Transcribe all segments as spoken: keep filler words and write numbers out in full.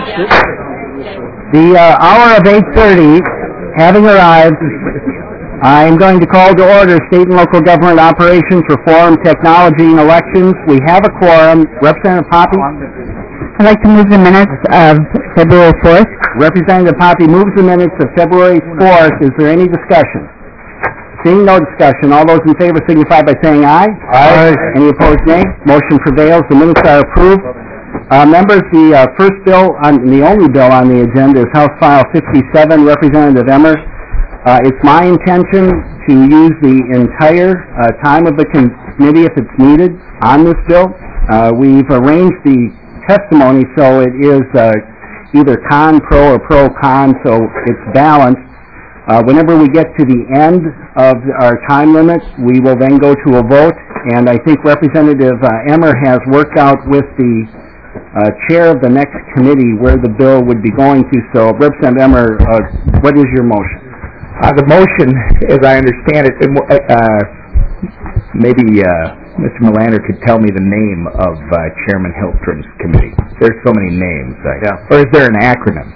The uh, hour of eight thirty having arrived, I am going to call to order state and local government operations, reform, technology, and elections. We have a quorum. Representative Poppe? I'd like to move the minutes of February fourth. Representative Poppe moves the minutes of February fourth. Is there any discussion? Seeing no discussion, all those in favor signify by saying aye. Aye. Any opposed, nay. Motion prevails. The minutes are approved. Uh, members, the uh, first bill, on, the only bill on the agenda is House File fifty-seven, Representative Emmer. Uh, it's my intention to use the entire uh, time of the committee if it's needed on this bill. Uh, we've arranged the testimony so it is uh, either con, pro, or pro-con, so it's balanced. Uh, whenever we get to the end of our time limit, we will then go to a vote, and I think Representative uh, Emmer has worked out with the uh, chair of the next committee where the bill would be going to. So, Representative Emmer, uh, what is your motion? Uh, the motion, as I understand it, uh, maybe uh, Mister Melander could tell me the name of uh, Chairman Hillstrom's committee. There's so many names. Uh, yeah. Or is there an acronym?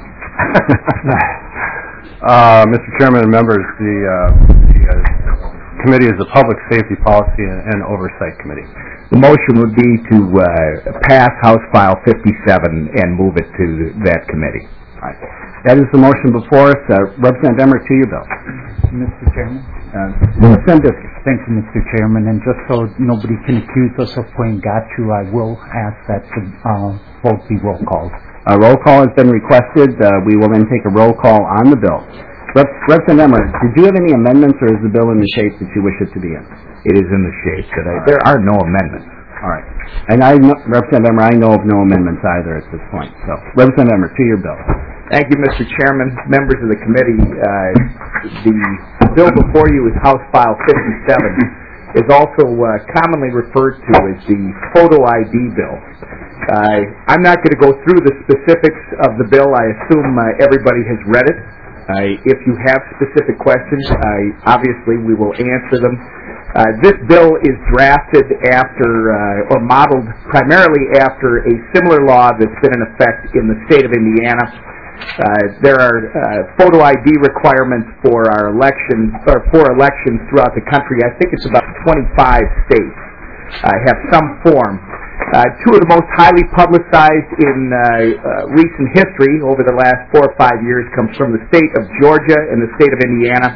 uh, Mister Chairman and members, the, uh, the uh, committee is the Public Safety Policy and Oversight Committee. The motion would be to uh, pass House File fifty-seven and move it to that committee. All right. That is the motion before us. Uh, Representative Emmer, to your bill. Mister Chairman. Uh, Representative Biskis. Thank you, Mister Chairman. And just so nobody can accuse us of playing got you, I will ask that the uh, vote be roll called. A roll call has been requested. Uh, we will then take a roll call on the bill. Rep Representative Emmer, did you have any amendments, or is the bill in the shape that you wish it to be in? It is in the shape that I... There are no amendments. All right. And I, know, Representative Emmer, I know of no amendments either at this point. So, Representative Emmer, to your bill. Thank you, Mister Chairman, members of the committee. Uh, the bill before you is House File fifty-seven. Is also uh, commonly referred to as the Photo I D bill. Uh, I'm not going to go through the specifics of the bill. I assume uh, everybody has read it. Uh, if you have specific questions, uh, obviously we will answer them. Uh, this bill is drafted after, uh, or modeled primarily after a similar law that's been in effect in the state of Indiana. Uh, there are uh, photo I D requirements for our elections, or for elections throughout the country. I think it's about twenty-five states uh, have some form. Uh, two of the most highly publicized in uh, uh, recent history over the last four or five years comes from the state of Georgia and the state of Indiana.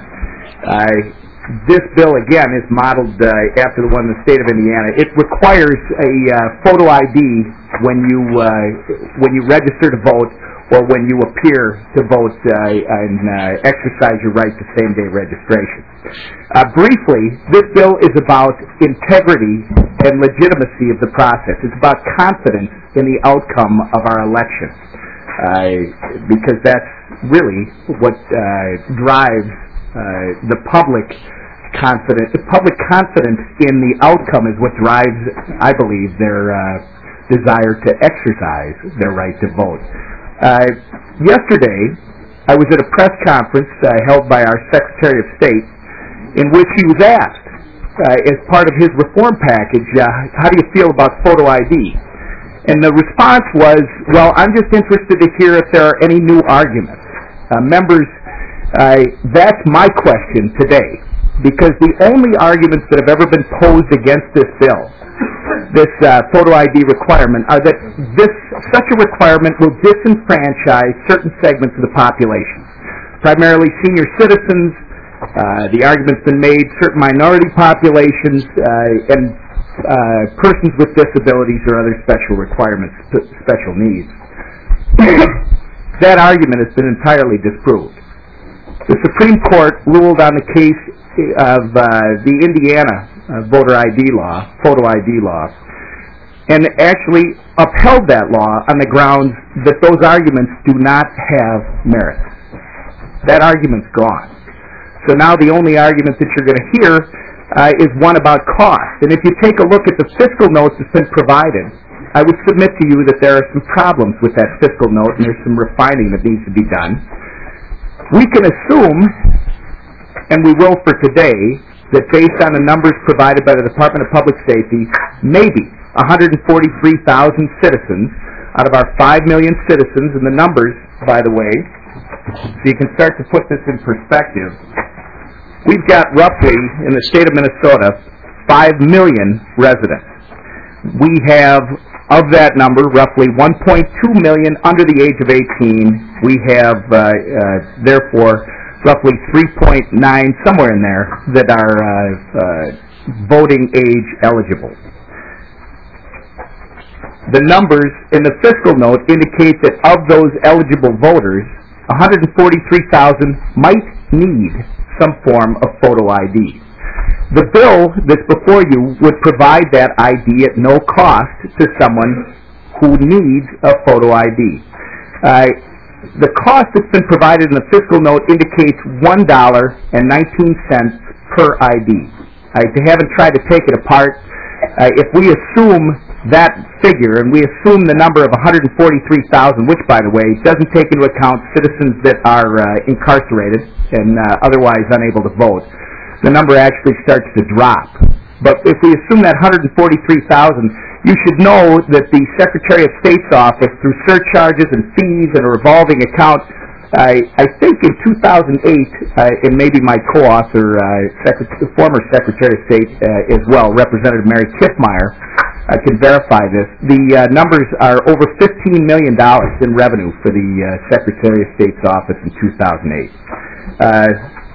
Uh, this bill, again, is modeled uh, after the one in the state of Indiana. It requires a uh, photo I D when you uh, when you register to vote, or when you appear to vote uh, and uh, exercise your right to same-day registration. Uh, briefly, this bill is about integrity and legitimacy of the process. It's about confidence in the outcome of our election, uh, because that's really what uh, drives uh, the public confidence. The public confidence in the outcome is what drives, I believe, their uh, desire to exercise their right to vote. Uh, yesterday, I was at a press conference uh, held by our Secretary of State, in which he was asked, uh, as part of his reform package, uh, how do you feel about photo I D? And the response was, well, I'm just interested to hear if there are any new arguments. Uh, members, uh, that's my question today, because the only arguments that have ever been posed against this bill, this uh, photo I D requirement, are that this such a requirement will disenfranchise certain segments of the population, primarily senior citizens. Uh, the argument's been made certain minority populations uh, and uh, persons with disabilities or other special requirements, special needs. That argument has been entirely disproved. The Supreme Court ruled on the case of uh, the Indiana uh, voter I D law, photo I D law, and actually upheld that law on the grounds that those arguments do not have merit. That argument's gone. So now the only argument that you're going to hear uh, is one about cost. And if you take a look at the fiscal note that's been provided, I would submit to you that there are some problems with that fiscal note, and there's some refining that needs to be done. We can assume, and we will for today, that based on the numbers provided by the Department of Public Safety, maybe one hundred forty-three thousand citizens out of our five million citizens, and the numbers, by the way, so you can start to put this in perspective, we've got roughly, in the state of Minnesota, five million residents. We have, of that number, roughly one point two million under the age of eighteen. We have, uh, uh, therefore, roughly three point nine, somewhere in there, that are uh, uh, voting age eligible. The numbers in the fiscal note indicate that of those eligible voters, one hundred forty-three thousand might need some form of photo I D. The bill that's before you would provide that I D at no cost to someone who needs a photo I D. Uh, the cost that's been provided in the fiscal note indicates one dollar and nineteen cents per I D. I haven't tried to take it apart. Uh, if we assume that figure, and we assume the number of one hundred forty-three thousand, which, by the way, doesn't take into account citizens that are uh, incarcerated and uh, otherwise unable to vote, the number actually starts to drop. But if we assume that one hundred forty-three thousand, you should know that the Secretary of State's office, through surcharges and fees and a revolving account, I, I think in two thousand eight, uh, and maybe my co-author, uh, Secretary, former Secretary of State uh, as well, Representative Mary Kiffmeyer, uh, can verify this. The uh, numbers are over fifteen million dollars in revenue for the uh, Secretary of State's office in two thousand eight. Uh,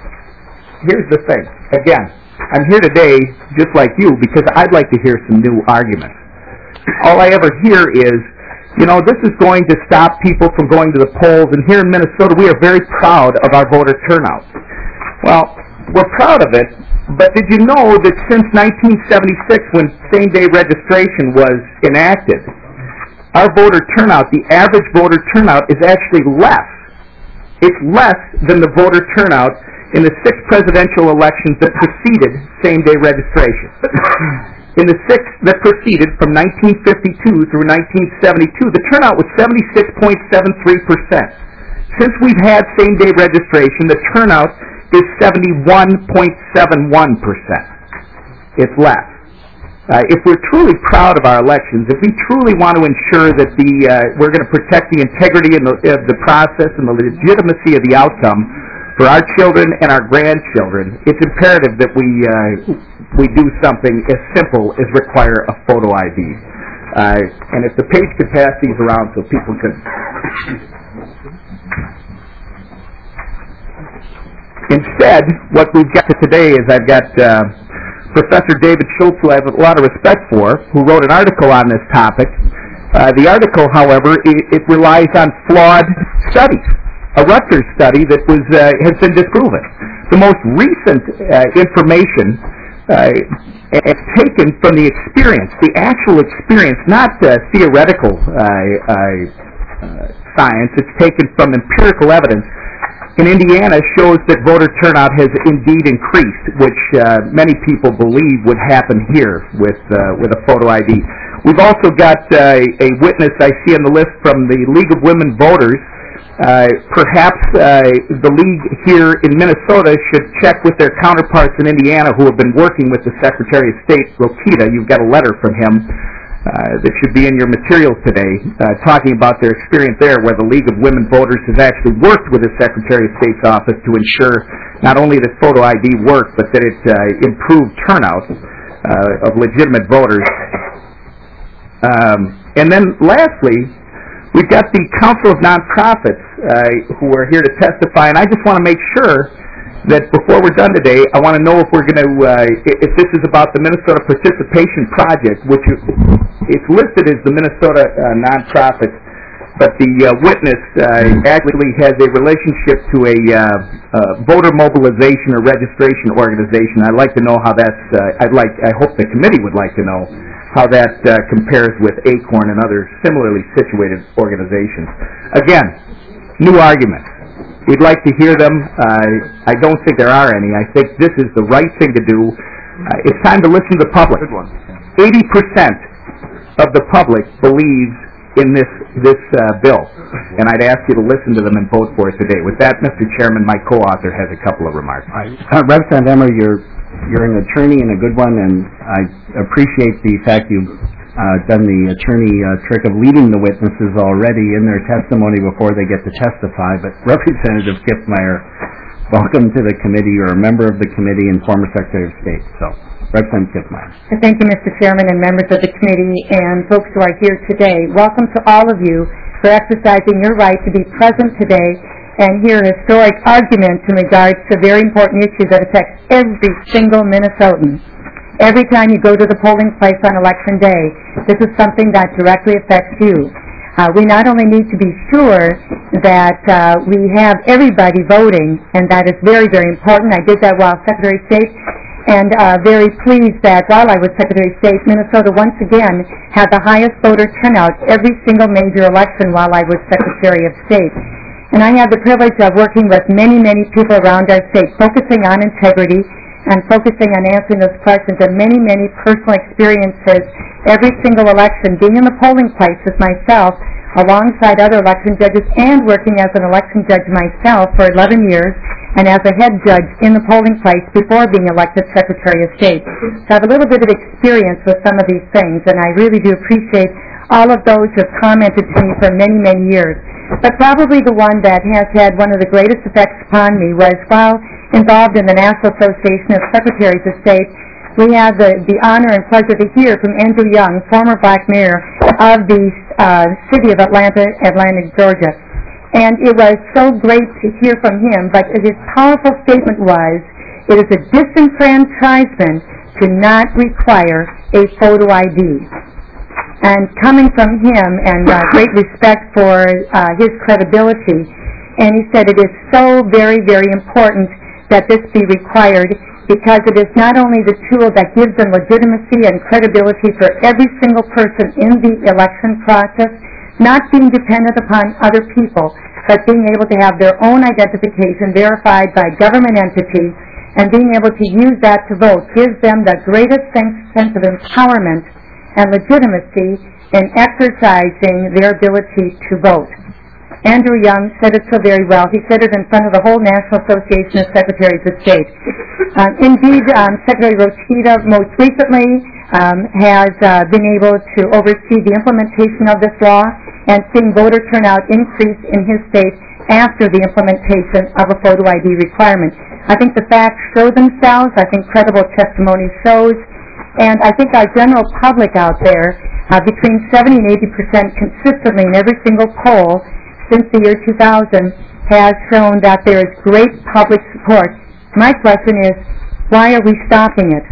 here's the thing. Again, I'm here today just like you because I'd like to hear some new arguments. All I ever hear is, you know, this is going to stop people from going to the polls, and here in Minnesota we are very proud of our voter turnout. Well, we're proud of it, but did you know that since nineteen seventy-six, when same-day registration was enacted, our voter turnout, the average voter turnout, is actually less. It's less than the voter turnout in the six presidential elections that preceded same-day registration. In the six that proceeded from nineteen fifty-two through nineteen seventy-two, the turnout was seventy-six point seven three percent. Since we've had same-day registration, the turnout is seventy-one point seven one percent. It's less. Uh, if we're truly proud of our elections, if we truly want to ensure that the uh, we're going to protect the integrity and the, of the process and the legitimacy of the outcome for our children and our grandchildren, it's imperative that we uh, we do something as simple as require a photo I D. Uh, and if the page could pass these around so people can... Instead, what we've got today is I've got uh, Professor David Schultz, who I have a lot of respect for, who wrote an article on this topic. Uh, the article, however, it, it relies on flawed studies. A Rutgers study that was uh, has been disproven. The most recent uh, information uh, is taken from the experience, the actual experience, not uh, theoretical uh, uh, uh, science. It's taken from empirical evidence. In Indiana, shows that voter turnout has indeed increased, which uh, many people believe would happen here with uh, with a photo I D. We've also got uh, a witness I see on the list from the League of Women Voters. Uh, perhaps uh, the league here in Minnesota should check with their counterparts in Indiana who have been working with the Secretary of State, Rokita. You've got a letter from him uh, that should be in your materials today, uh, talking about their experience there, where the League of Women Voters has actually worked with the Secretary of State's office to ensure not only that photo I D worked, but that it uh, improved turnout uh, of legitimate voters. Um, and then lastly, we've got the Council of Nonprofits uh, who are here to testify, and I just want to make sure that before we're done today, I want to know if we're going to, uh, if this is about the Minnesota Participation Project, which is, it's listed as the Minnesota uh, Nonprofits, but the uh, witness uh, actually has a relationship to a uh, uh, voter mobilization or registration organization. I'd like to know how that's, uh, I'd like, I hope the committee would like to know how that uh, compares with ACORN and other similarly situated organizations. Again, new arguments. We'd like to hear them. Uh, I don't think there are any. I think this is the right thing to do. Uh, it's time to listen to the public. Good one. eighty percent of the public believes in this this uh, bill, and I'd ask you to listen to them and vote for it today. With that, Mister Chairman, my co-author has a couple of remarks. Uh, Representative Emmer, you're you're an attorney and a good one, and I appreciate the fact you uh, done the attorney uh, trick of leading the witnesses already in their testimony before they get to testify. But Representative Kiffmeyer, welcome to the committee. You're a member of the committee and former Secretary of State. So, Representative Kiffmeyer. Thank you, Mister Chairman, and members of the committee and folks who are here today. Welcome to all of you for exercising your right to be present today and hear historic arguments in regards to very important issues that affect every single Minnesotan. Every time you go to the polling place on Election Day, this is something that directly affects you. Uh, we not only need to be sure that uh, we have everybody voting, and that is very, very important. I did that while Secretary of State, and uh, very pleased that while I was Secretary of State, Minnesota once again had the highest voter turnout every single major election while I was Secretary of State. And I had the privilege of working with many, many people around our state, focusing on integrity and focusing on answering those questions, and many, many personal experiences every single election, being in the polling place with myself alongside other election judges and working as an election judge myself for eleven years and as a head judge in the polling place before being elected Secretary of State. So I have a little bit of experience with some of these things, and I really do appreciate all of those who have commented to me for many, many years. But probably the one that has had one of the greatest effects upon me was while involved in the National Association of Secretaries of State, we had the, the honor and pleasure to hear from Andrew Young, former black mayor of the uh, city of Atlanta, Atlanta, Georgia. And it was so great to hear from him, but his powerful statement was, it is a disenfranchisement to not require a photo I D. And coming from him, and uh, great respect for uh, his credibility, and he said it is so very, very important that this be required, because it is not only the tool that gives them legitimacy and credibility for every single person in the election process, not being dependent upon other people, but being able to have their own identification verified by government entities, and being able to use that to vote gives them the greatest sense, sense of empowerment and legitimacy in exercising their ability to vote. Andrew Young said it so very well. He said it in front of the whole National Association of Secretaries of State. Um, indeed, um, Secretary Rokita most recently um, has uh, been able to oversee the implementation of this law and seeing voter turnout increase in his state after the implementation of a photo I D requirement. I think the facts show themselves. I think credible testimony shows. And I think our general public out there, uh, between seventy and eighty percent consistently in every single poll since the year two thousand, has shown that there is great public support. My question is, why are we stopping it?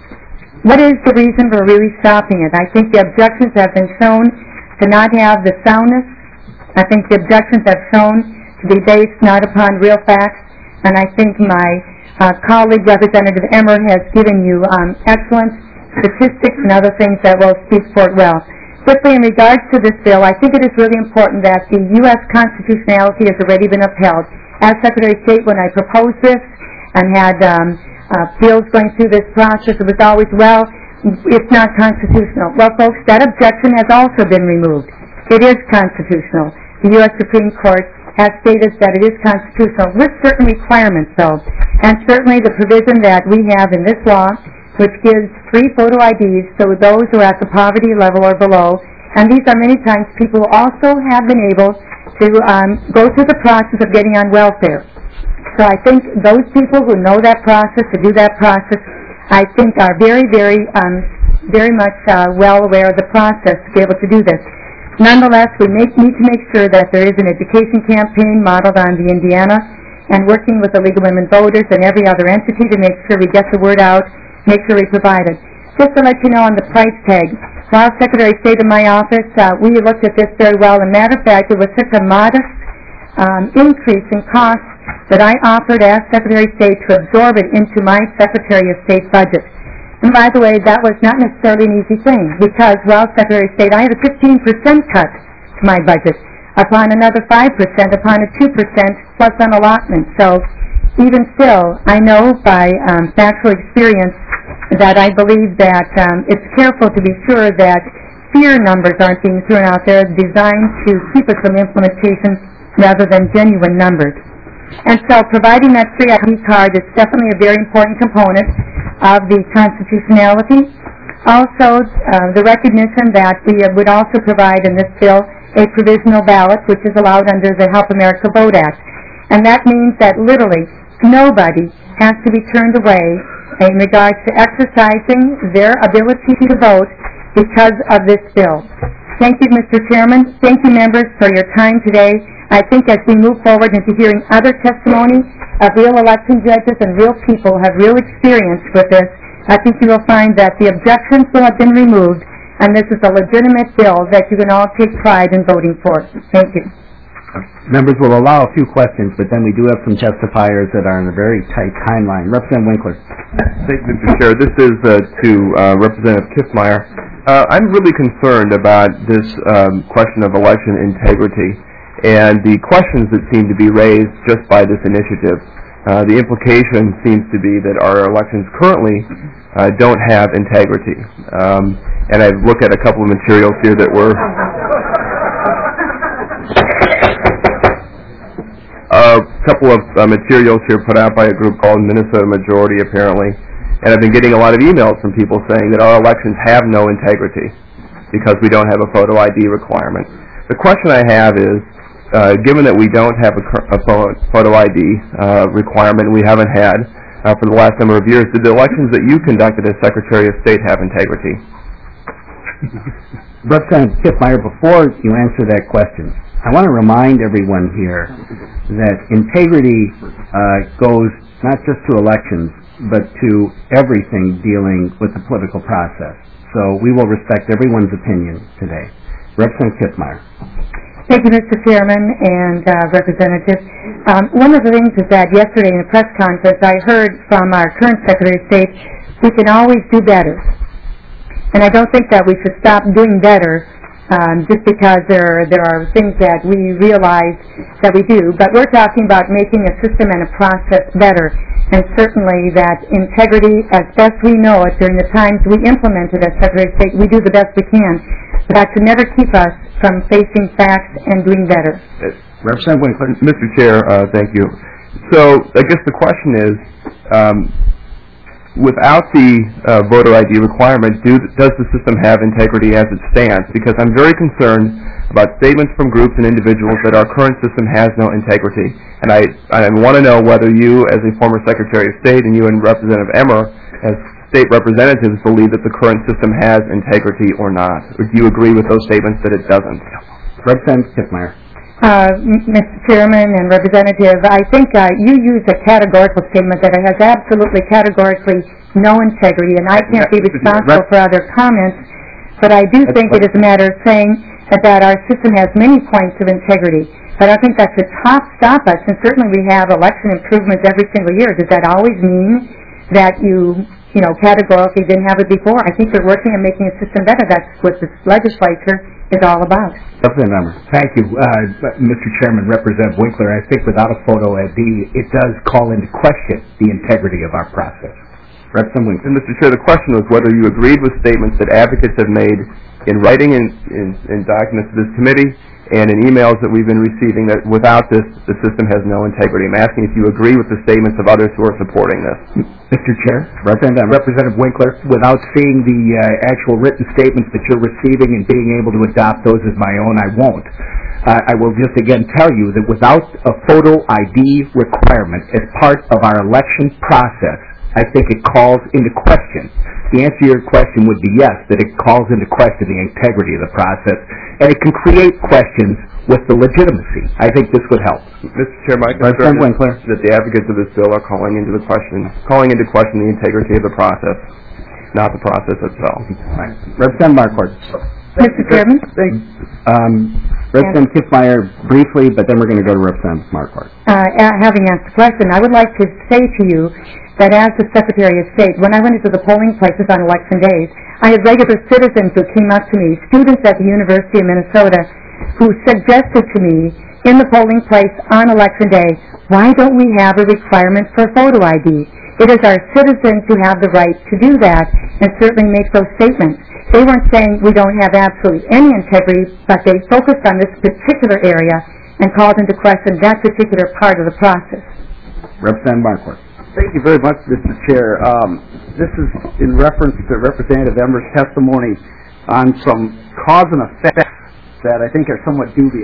What is the reason for really stopping it? I think the objections have been shown to not have the soundness. I think the objections have shown to be based not upon real facts. And I think my uh, colleague, Representative Emmer, has given you um, excellent statistics and other things that will speak for it well. Quickly, in regards to this bill, I think it is really important that the U S constitutionality has already been upheld. As Secretary of State, when I proposed this and had um, uh, bills going through this process, it was always, well, it's not constitutional. Well, folks, that objection has also been removed. It is constitutional. The U S Supreme Court has stated that it is constitutional with certain requirements, though, and certainly the provision that we have in this law, which gives free photo I Ds to those who are at the poverty level or below, and these are many times people who also have been able to um, go through the process of getting on welfare. So I think those people who know that process, who do that process, I think are very, very, um, very much uh, well aware of the process to be able to do this. Nonetheless, we make, need to make sure that there is an education campaign modeled on the Indiana, and working with the League of Women Voters and every other entity to make sure we get the word out, make sure we provide it. Just to let you know on the price tag, while Secretary of State in my office, uh, we looked at this very well. As a matter of fact, it was such a modest um, increase in cost that I offered as Secretary of State to absorb it into my Secretary of State budget. And by the way, that was not necessarily an easy thing, because while Secretary of State, I had a fifteen percent cut to my budget, upon another five percent, upon a two percent plus an allotment. So even still, I know by um, factual experience that I believe that um, it's careful to be sure that fear numbers aren't being thrown out there designed to keep us from implementation rather than genuine numbers. And so providing that free I D card is definitely a very important component of the constitutionality. Also, uh, the recognition that we would also provide in this bill a provisional ballot, which is allowed under the Help America Vote Act. And that means that literally nobody has to be turned away in regards to exercising their ability to vote because of this bill. Thank you, Mister Chairman. Thank you, members, for your time today. I think as we move forward into hearing other testimony of real election judges and real people who have real experience with this, I think you will find that the objections will have been removed, and this is a legitimate bill that you can all take pride in voting for. Thank you. Members will allow a few questions, but then we do have some testifiers that are on a very tight timeline. Representative Winkler. Thank you, Mister Chair. This is uh, to uh, Representative Kiffmeyer. Uh, I'm really concerned about this um, question of election integrity and the questions that seem to be raised just by this initiative. Uh, the implication seems to be that our elections currently uh, don't have integrity. Um, and I've looked at a couple of materials here that were a couple of uh, materials here put out by a group called Minnesota Majority, apparently. And I've been getting a lot of emails from people saying that our elections have no integrity because we don't have a photo I D requirement. The question I have is, uh, given that we don't have a, a photo I D uh, requirement we haven't had uh, for the last number of years, did the elections that you conducted as Secretary of State have integrity? Representative Kiffmeyer, before you answer that question, I want to remind everyone here that integrity uh, goes not just to elections, but to everything dealing with the political process. So we will respect everyone's opinion today. Representative Kiffmeyer. Thank you, Mister Chairman and uh, Representative. Um, one of the things is that yesterday in a press conference I heard from our current Secretary of State, we can always do better. And I don't think that we should stop doing better um, just because there, there are things that we realize that we do. But we're talking about making a system and a process better. And certainly that integrity, as best we know it, during the times we implement it as Secretary of State, we do the best we can. But that should never keep us from facing facts and doing better. Representative Winkler. Mister Chair, uh, thank you. So I guess the question is, um, without the uh, voter I D requirement, do, does the system have integrity as it stands? Because I'm very concerned about statements from groups and individuals that our current system has no integrity. And I, I want to know whether you, as a former Secretary of State, and you and Representative Emmer, as state representatives, believe that the current system has integrity or not. Or do you agree with those statements that it doesn't? Representative Kiffmeyer. Uh, Mister Chairman and Representative, I think uh, you use a categorical statement that it has absolutely categorically no integrity, and I can't be responsible for other comments, but I do think it is a matter of saying that our system has many points of integrity. But I think that should top stop us, and certainly we have election improvements every single year. Does that always mean that you, you know, categorically didn't have it before? I think we're working on making a system better. That's what this legislature is all about. Thank you, uh, Mister Chairman, Representative Winkler. I think without a photo I D, it does call into question the integrity of our process. Representative Winkler. And Mister Chair, the question was whether you agreed with statements that advocates have made in writing in, in, in documents to this committee and in emails that we've been receiving that without this, the system has no integrity. I'm asking if you agree with the statements of others who are supporting this. Mister Chair, Representative, Representative Winkler, without seeing the uh, actual written statements that you're receiving and being able to adopt those as my own, I won't. Uh, I will just again tell you that without a photo I D requirement as part of our election process, I think it calls into question. The answer to your question would be yes, that it calls into question the integrity of the process, and it can create questions with the legitimacy. I think this would help. Mister Chair, my concern is that the advocates of this bill are calling into the question, calling into question the integrity of the process, not the process itself. Right. Representative Marquardt. Mister Chairman? Um, Representative Kiffmeyer, briefly, but then we're going to go to Representative Marquardt. Uh, having asked the question, I would like to say to you that as the Secretary of State, when I went into the polling places on election days, I had regular citizens who came up to me, students at the University of Minnesota, who suggested to me in the polling place on election day, why don't we have a requirement for photo I D? It is our citizens who have the right to do that and certainly make those statements. They weren't saying we don't have absolutely any integrity, but they focused on this particular area and called into question that particular part of the process. Representative Marquardt. Thank you very much, Mister Chair. Um, this is in reference to Representative Emmer's testimony on some cause and effects that I think are somewhat dubious.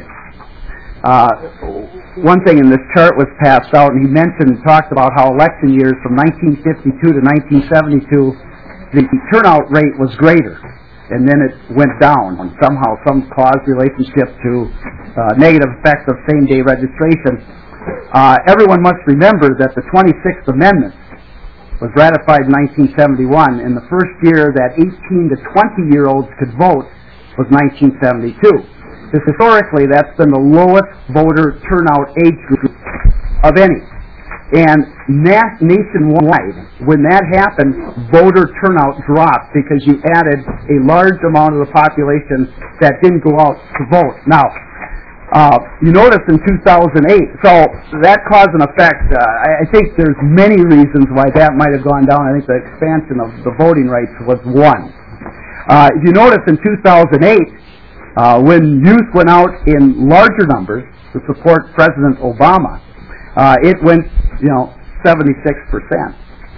Uh, one thing in this chart was passed out, and he mentioned, talked about how election years from nineteen fifty-two to nineteen seventy-two, the turnout rate was greater, and then it went down, and somehow some cause relationship to uh, negative effect of same-day registration. Uh, everyone must remember that the twenty-sixth Amendment was ratified in nineteen seventy-one, and the first year that eighteen to twenty-year-olds could vote was nineteen seventy-two. Historically, that's been the lowest voter turnout age group of any. And na- nationwide, when that happened, voter turnout dropped because you added a large amount of the population that didn't go out to vote. Now, Uh, you notice in two thousand eight, so that cause and effect, uh, I, I think there's many reasons why that might have gone down. I think the expansion of the voting rights was one. Uh, if you notice in two thousand eight, uh, when youth went out in larger numbers to support President Obama, uh, it went, you know, seventy-six percent.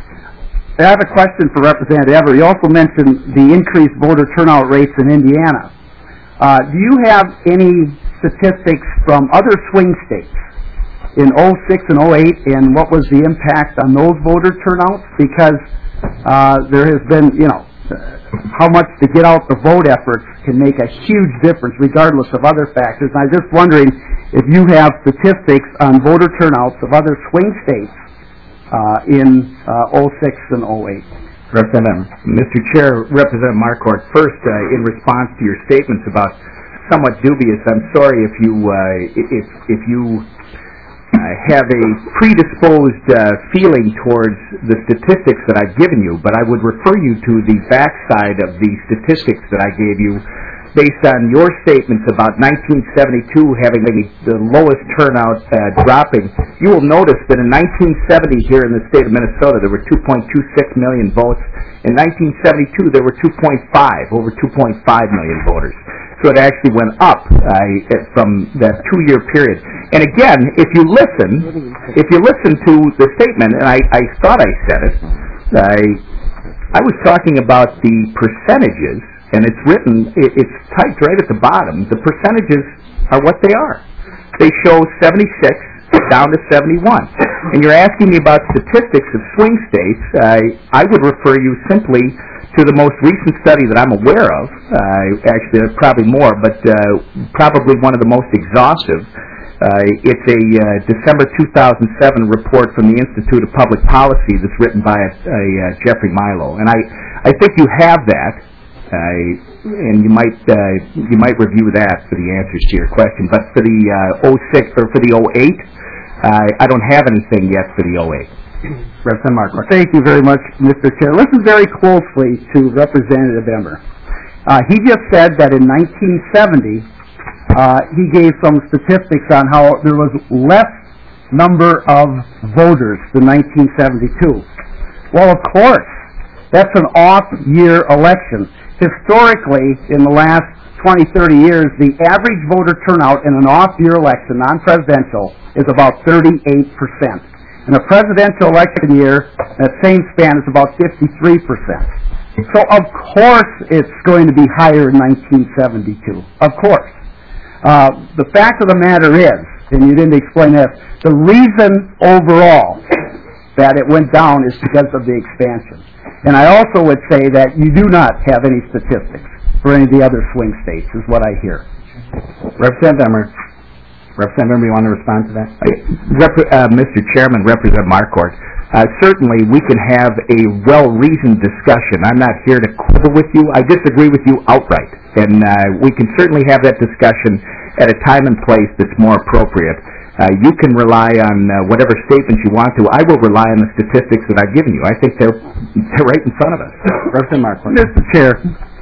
I have a question for Representative Ever. You also mentioned the increased voter turnout rates in Indiana. Uh, do you have any statistics from other swing states in oh six and oh eight, and what was the impact on those voter turnouts? Because uh, there has been, you know, how much the get out the vote efforts can make a huge difference regardless of other factors. And I'm just wondering if you have statistics on voter turnouts of other swing states uh, in uh, oh six and oh eight. Representative, Mister Chair, Representative Marquardt, first, uh, in response to your statements about somewhat dubious, I'm sorry if you uh, if if you uh, have a predisposed uh, feeling towards the statistics that I've given you, but I would refer you to the backside of the statistics that I gave you based on your statements about nineteen seventy-two having the lowest turnout uh, dropping. You will notice that in nineteen seventy here in the state of Minnesota there were two point two six million votes. In nineteen seventy-two there were two point five, over two point five million voters. So it actually went up uh, from that two-year period. And again, if you listen, if you listen to the statement, and I, I thought I said it, I, I was talking about the percentages, and it's written, it, it's typed right at the bottom. The percentages are what they are. They show seventy-six down to seventy-one. And you're asking me about statistics of swing states. I, I would refer you simply to the most recent study that I'm aware of. Uh, actually, there's probably more, but uh, probably one of the most exhaustive. Uh, it's a uh, December two thousand seven report from the Institute of Public Policy that's written by a, a, uh, Jeffrey Milo. And I, I think you have that, uh, and you might uh, you might review that for the answers to your question. But for the uh, oh six or for the oh eight, uh, I don't have anything yet for the oh eight. Representative Marquardt. Thank you very much, Mister Chair. Listen very closely to Representative Emmer. Uh, he just said that in nineteen seventy, uh, he gave some statistics on how there was less number of voters than nineteen seventy-two. Well, of course, that's an off-year election. Historically, in the last twenty, thirty years, the average voter turnout in an off-year election, non-presidential, is about thirty-eight percent. In a presidential election year, that same span is about fifty-three percent. So, of course, it's going to be higher in nineteen seventy-two. Of course. Uh, the fact of the matter is, and you didn't explain this, the reason overall that it went down is because of the expansion. And I also would say that you do not have any statistics for any of the other swing states, is what I hear. Representative Emmer. Representative, you want to respond to that? Rep- uh, Mister Chairman, Representative Marquardt, uh, certainly we can have a well-reasoned discussion. I'm not here to quibble with you. I disagree with you outright. And uh, we can certainly have that discussion at a time and place that's more appropriate. Uh, you can rely on uh, whatever statements you want to. I will rely on the statistics that I've given you. I think they're, they're right in front of us. Representative Marquardt. Mister Chair,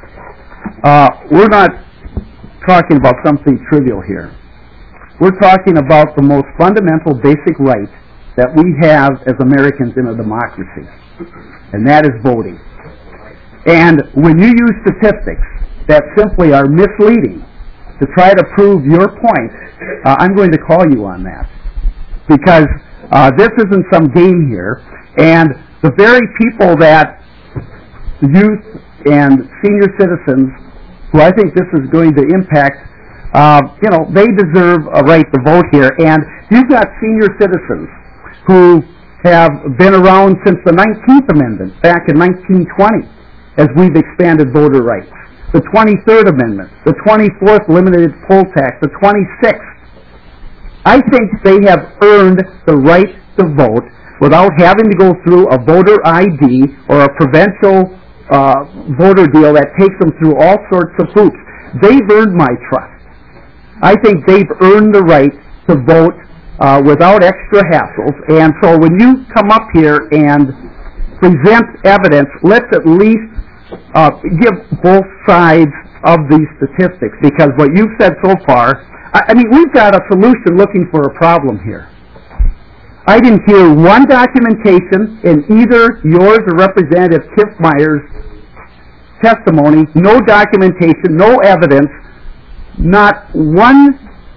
uh, we're not talking about something trivial here. We're talking about the most fundamental basic right that we have as Americans in a democracy, and that is voting. And when you use statistics that simply are misleading to try to prove your point, uh, I'm going to call you on that. Because uh, this isn't some game here, And the very people that youth and senior citizens, who I think this is going to impact, uh, you know, they deserve a right to vote here. And you've got senior citizens who have been around since the nineteenth Amendment back in nineteen twenty as we've expanded voter rights. The twenty-third Amendment, the twenty-fourth limited poll tax, the twenty-sixth. I think they have earned the right to vote without having to go through a voter I D or a provincial uh, voter deal that takes them through all sorts of hoops. They've earned my trust. I think they've earned the right to vote uh, without extra hassles. And so when you come up here and present evidence, let's at least uh, give both sides of these statistics, because what you've said so far, I, I mean, we've got a solution looking for a problem here. I didn't hear one documentation in either yours or Representative Kiffmeyer's testimony, no documentation, no evidence, not one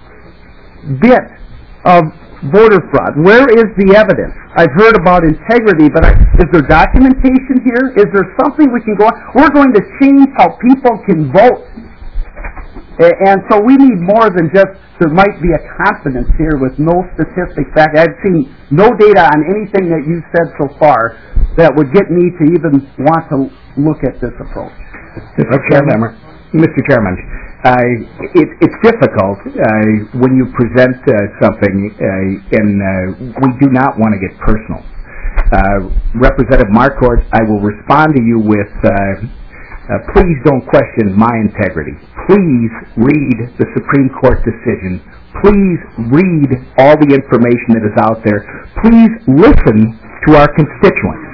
bit of voter fraud. Where is the evidence? I've heard about integrity, but I, is there documentation here? Is there something we can go on? We're going to change how people can vote. And so we need more than just, there might be a confidence here with no statistics back. I've seen no data on anything that you've said so far that would get me to even want to look at this approach. Mister Chairman, Mister Chairman, uh, it, it's difficult uh, when you present uh, something uh, and uh, we do not want to get personal. Uh, Representative Marquardt, I will respond to you with uh, Uh, please don't question my integrity. Please read the Supreme Court decision. Please read all the information that is out there. Please listen to our constituents.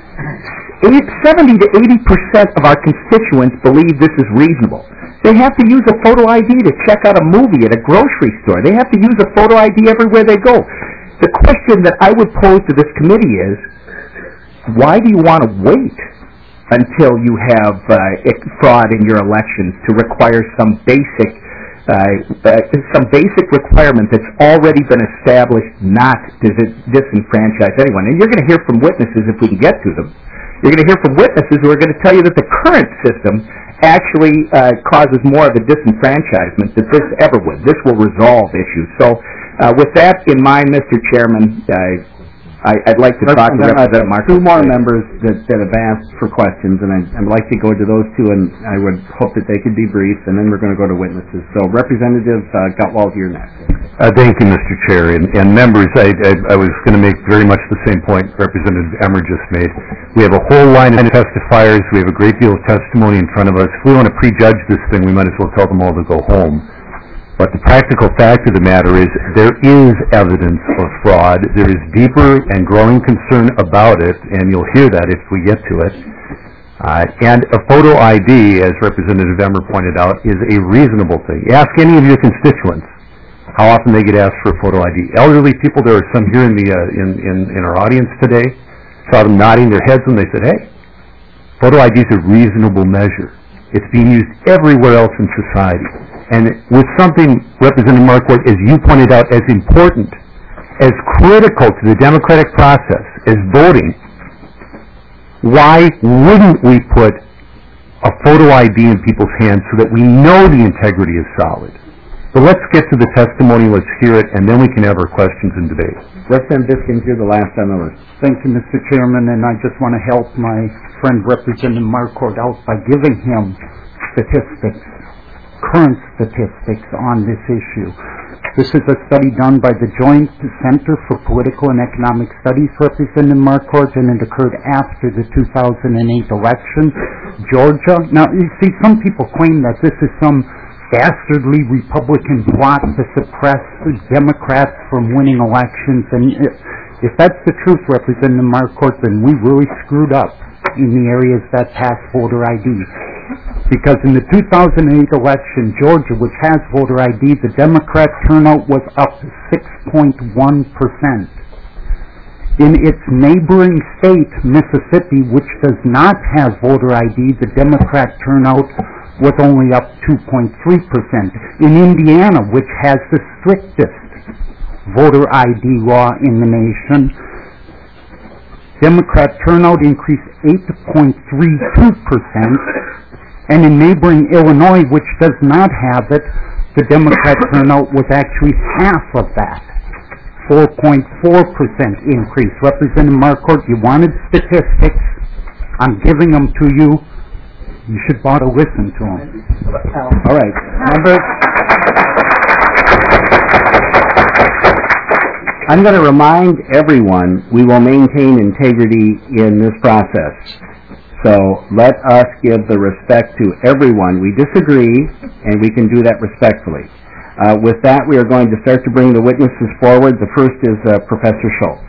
seventy to eighty percent of our constituents believe this is reasonable. They have to use a photo I D to check out a movie at a grocery store. They have to use a photo I D everywhere they go. The question that I would pose to this committee is, why do you want to wait until you have uh, fraud in your elections to require some basic uh, uh, some basic requirement that's already been established not to dis- disenfranchise anyone? And you're going to hear from witnesses, if we can get to them, you're going to hear from witnesses who are going to tell you that the current system actually uh, causes more of a disenfranchisement than this ever would. This will resolve issues. So uh, with that in mind, Mister Chairman, uh, I, I'd like to talk to Representative Marquardt. Two more members that, that have asked for questions, and I'd, I'd like to go to those two, and I would hope that they could be brief, and then we're going to go to witnesses. So, Representative uh, Gutwald, you're next. Uh, thank you, Mister Chair. And, and members, I, I, I was going to make very much the same point Representative Emmer just made. We have a whole line of testifiers. We have a great deal of testimony in front of us. If we want to prejudge this thing, we might as well tell them all to go home. But the practical fact of the matter is there is evidence of fraud. There is deeper and growing concern about it, and you'll hear that if we get to it. Uh, and a photo I D, as Representative Emmer pointed out, is a reasonable thing. Ask any of your constituents how often they get asked for a photo I D. Elderly people, there are some here in, the, uh, in, in, in our audience today, saw them nodding their heads when they said, hey, photo I D is a reasonable measure. It's being used everywhere else in society. And with something, Representative Marquardt, as you pointed out, as important, as critical to the democratic process as voting, why wouldn't we put a photo I D in people's hands so that we know the integrity is solid? So let's get to the testimony, let's hear it, and then we can have our questions and debate. Representative Biskins, you're the last on the list. Thank you, Mister Chairman, and I just want to help my friend Representative Marquardt out by giving him statistics, current statistics on this issue. This is a study done by the Joint Center for Political and Economic Studies, Representative Marquardt, and it occurred after the two thousand eight election. Georgia, now you see, some people claim that this is some dastardly Republican plot to suppress the Democrats from winning elections, and if, if that's the truth, Representative Marquardt, then we really screwed up in the areas that pass voter I D. Because in the two thousand eight election, Georgia, which has voter I D, the Democrat turnout was up to six point one percent. In its neighboring state, Mississippi, which does not have voter I D, the Democrat turnout was only up two point three percent. In Indiana, which has the strictest voter I D law in the nation, Democrat turnout increased eight point three two percent, and in neighboring Illinois, which does not have it, the Democrat turnout was actually half of that, four point four percent increase. Representative Marquardt, you wanted statistics. I'm giving them to you. You should bother listen to them. All right. Members, I'm going to remind everyone we will maintain integrity in this process. So let us give the respect to everyone. We disagree, and we can do that respectfully. Uh, with that, we are going to start to bring the witnesses forward. The first is uh, Professor Schultz.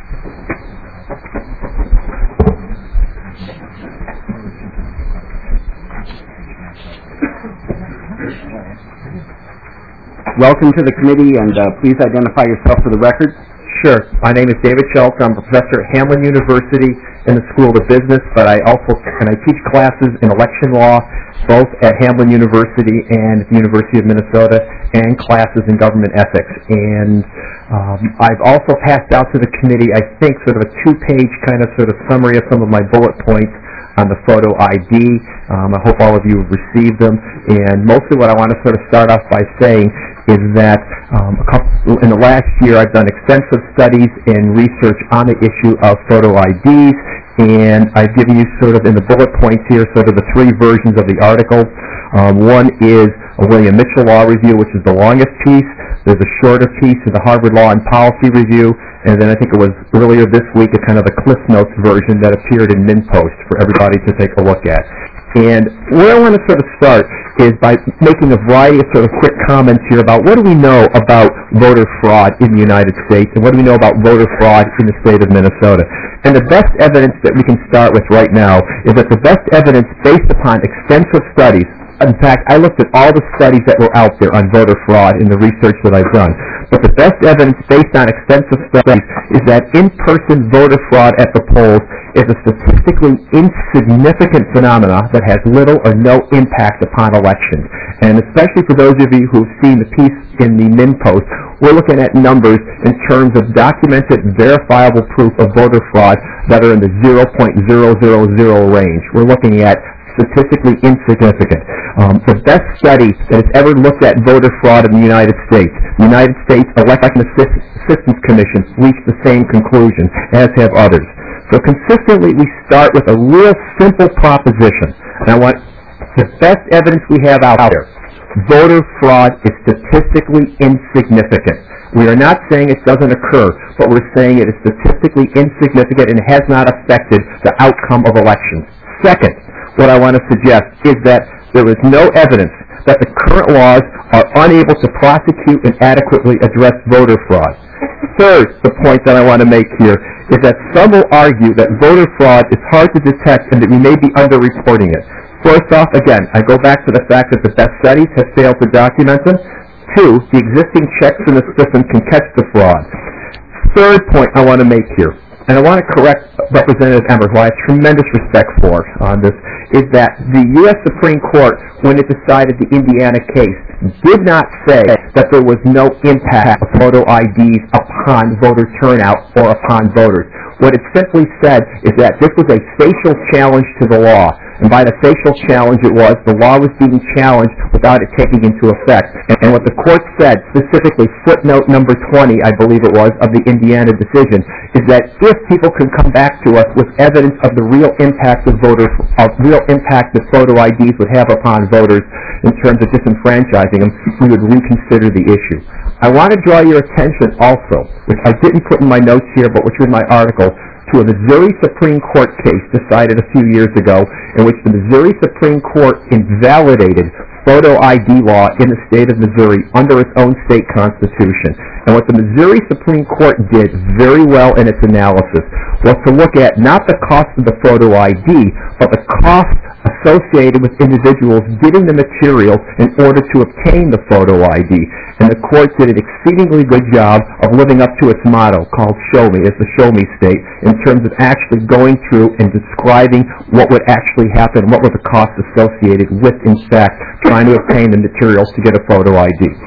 Welcome to the committee, and uh, please identify yourself for the record. Sure. My name is David Schultz. I'm a professor at Hamline University in the School of Business, but I also and I teach classes in election law, both at Hamline University and at the University of Minnesota, and classes in government ethics. And um, I've also passed out to the committee, I think, sort of a two-page kind of sort of summary of some of my bullet points on the photo I D. Um, I hope all of you have received them. And mostly what I want to sort of start off by saying is that um, a couple, in the last year I've done extensive studies and research on the issue of photo I Ds, and I've given you sort of in the bullet points here sort of the three versions of the article. Um, one is a William Mitchell Law Review, which is the longest piece. There's a shorter piece of the Harvard Law and Policy Review, and then I think it was earlier this week a kind of a Cliff Notes version that appeared in MinnPost for everybody to take a look at. And where I want to sort of start is by making a variety of sort of quick comments here about what do we know about voter fraud in the United States and what do we know about voter fraud in the state of Minnesota. And the best evidence that we can start with right now is that the best evidence based upon extensive studies. In fact, I looked at all the studies that were out there on voter fraud in the research that I've done. But the best evidence based on extensive studies is that in-person voter fraud at the polls is a statistically insignificant phenomenon that has little or no impact upon elections. And especially for those of you who've seen the piece in the MinnPost, we're looking at numbers in terms of documented, verifiable proof of voter fraud that are in the zero point zero zero zero range. We're looking at statistically insignificant. Um, the best study that has ever looked at voter fraud in the United States, the United States Election Assistance Commission, reached the same conclusion, as have others. So consistently, we start with a real simple proposition, and I want the best evidence we have out there. Voter fraud is statistically insignificant. We are not saying it doesn't occur, but we're saying it is statistically insignificant and has not affected the outcome of elections. Second, what I want to suggest is that there is no evidence that the current laws are unable to prosecute and adequately address voter fraud. Third, the point that I want to make here is that some will argue that voter fraud is hard to detect and that we may be underreporting it. First off, again, I go back to the fact that the best studies have failed to document them. Two, the existing checks in the system can catch the fraud. Third point I want to make here, and I want to correct Representative Emmer, who I have tremendous respect for on this, is that the U S Supreme Court, when it decided the Indiana case, did not say that there was no impact of photo I Ds upon voter turnout or upon voters. What it simply said is that this was a facial challenge to the law. And by the facial challenge it was, the law was being challenged without it taking into effect. And, and what the court said, specifically footnote number twenty, I believe it was, of the Indiana decision, is that if people can come back to us with evidence of the real impact of voter, of real impact that photo I Ds would have upon voters in terms of disenfranchising them, we would reconsider the issue. I want to draw your attention also, which I didn't put in my notes here, but which was in my article, to a Missouri Supreme Court case decided a few years ago in which the Missouri Supreme Court invalidated photo I D law in the state of Missouri under its own state constitution. And what the Missouri Supreme Court did very well in its analysis was to look at not the cost of the photo I D, but the cost associated with individuals getting the material in order to obtain the photo I D. And the court did an exceedingly good job of living up to its motto, called Show Me, it's the Show Me State, in terms of actually going through and describing what would actually happen, what were the costs associated with, in fact, trying to obtain the materials to get a photo I D.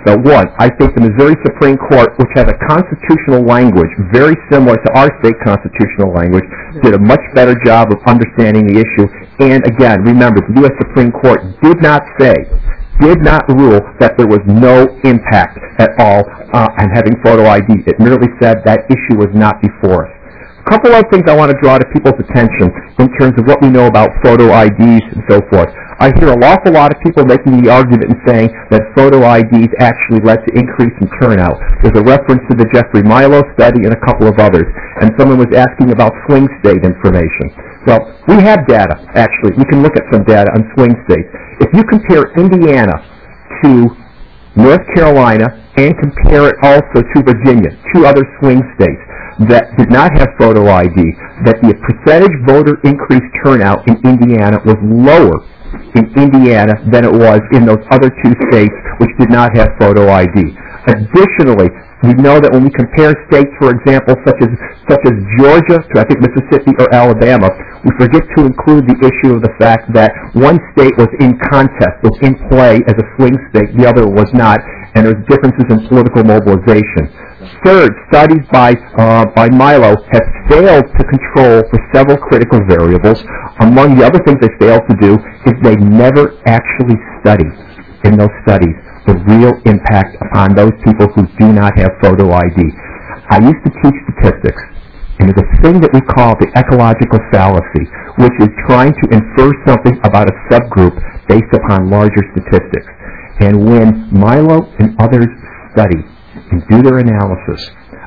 So one, I think the Missouri Supreme Court, which has a constitutional language very similar to our state constitutional language, did a much better job of understanding the issue. And again, remember, the U S Supreme Court did not say, did not rule that there was no impact at all uh, on having photo I D. It merely said that issue was not before us. A couple other things I want to draw to people's attention in terms of what we know about photo I Ds and so forth. I hear an awful lot of people making the argument and saying that photo I Ds actually led to increase in turnout. There's a reference to the Jeffrey Milo study and a couple of others. And someone was asking about swing state information. Well, we have data, actually. We can look at some data on swing states. If you compare Indiana to North Carolina and compare it also to Virginia, two other swing states that did not have photo I D, that the percentage voter increase turnout in Indiana was lower in Indiana than it was in those other two states which did not have photo I D. Additionally, we know that when we compare states, for example, such as such as Georgia to, I think, Mississippi or Alabama, we forget to include the issue of the fact that one state was in contest, was in play as a swing state, the other was not, and there's differences in political mobilization. Third, studies by, uh, by Milo have failed to control for several critical variables. Among the other things they failed to do is they never actually study in those studies the real impact upon those people who do not have photo I D. I used to teach statistics, and there's a thing that we call the ecological fallacy, which is trying to infer something about a subgroup based upon larger statistics. And when Milo and others study and do their analysis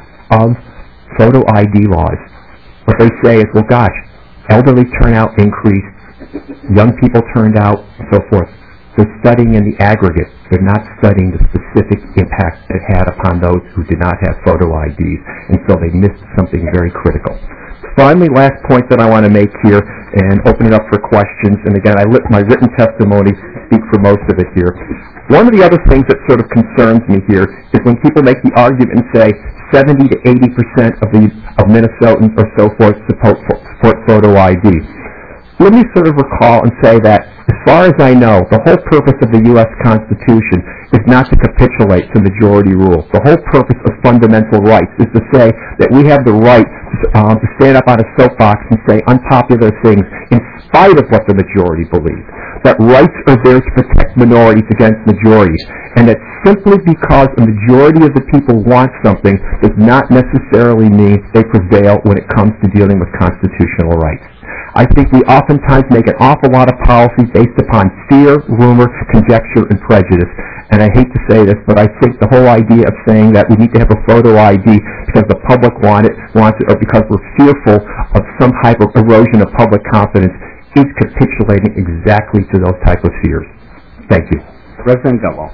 of photo I D laws, what they say is, well, gosh, elderly turnout increased, young people turned out, and so forth. They're studying in the aggregate. They're not studying the specific impact it had upon those who did not have photo I Ds, and so they missed something very critical. Finally, last point that I want to make here, and open it up for questions, and again, I let my written testimony speak for most of it here. One of the other things that sort of concerns me here is when people make the argument and say seventy to eighty percent of the of Minnesotans or so forth support, support photo I D. Let me sort of recall and say that, as far as I know, the whole purpose of the U S Constitution is not to capitulate to majority rule. The whole purpose of fundamental rights is to say that we have the right uh, to stand up on a soapbox and say unpopular things in spite of what the majority believes. That rights are there to protect minorities against majorities, and that simply because a majority of the people want something does not necessarily mean they prevail when it comes to dealing with constitutional rights. I think we oftentimes make an awful lot of policy based upon fear, rumor, conjecture, and prejudice. And I hate to say this, but I think the whole idea of saying that we need to have a photo I D because the public want it, wants it, or because we're fearful of some type of erosion of public confidence is capitulating exactly to those type of fears. Thank you. President Gutwell.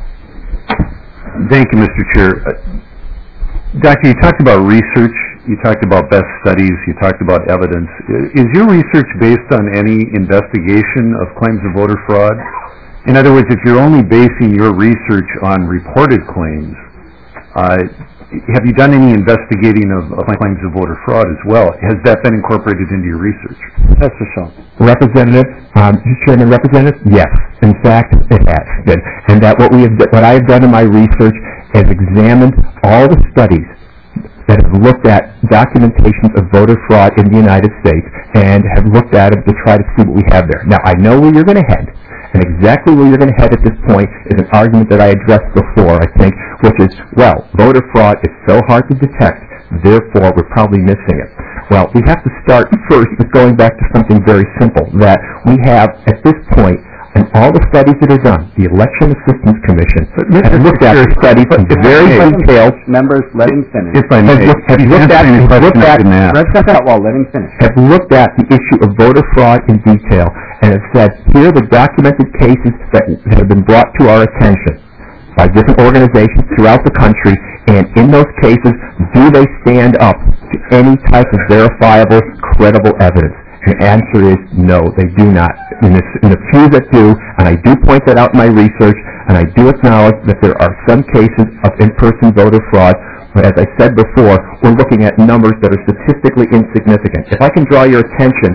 Thank you, Mister Chair. Uh, Doctor, you talked about research. You talked about best studies. You talked about evidence. Is your research based on any investigation of claims of voter fraud? In other words, if you're only basing your research on reported claims, uh, have you done any investigating of, of claims of voter fraud as well? Has that been incorporated into your research? Mister Shaw. Representative, um, Mister Chairman, Representative, yes. In fact, it has been. And that what we have, what I have done in my research is examined all the studies that have looked at documentations of voter fraud in the United States and have looked at them to try to see what we have there. Now, I know where you're going to head, and exactly where you're going to head at this point is an argument that I addressed before, I think, which is, well, voter fraud is so hard to detect, therefore we're probably missing it. Well, we have to start first with going back to something very simple, that we have, at this point, and all the studies that are done, the Election Assistance Commission has looked at the studies in very detailed. Members, let him finish. If I may, Have looked, have looked at, have looked at, President Gutwell, let him finish. have looked at the issue of voter fraud in detail and have said, here are the documented cases that have been brought to our attention by different organizations throughout the country, and in those cases, do they stand up to any type of verifiable, credible evidence? The answer is no, they do not. In the, in the few that do, and I do point that out in my research, and I do acknowledge that there are some cases of in-person voter fraud, but as I said before, we're looking at numbers that are statistically insignificant. If I can draw your attention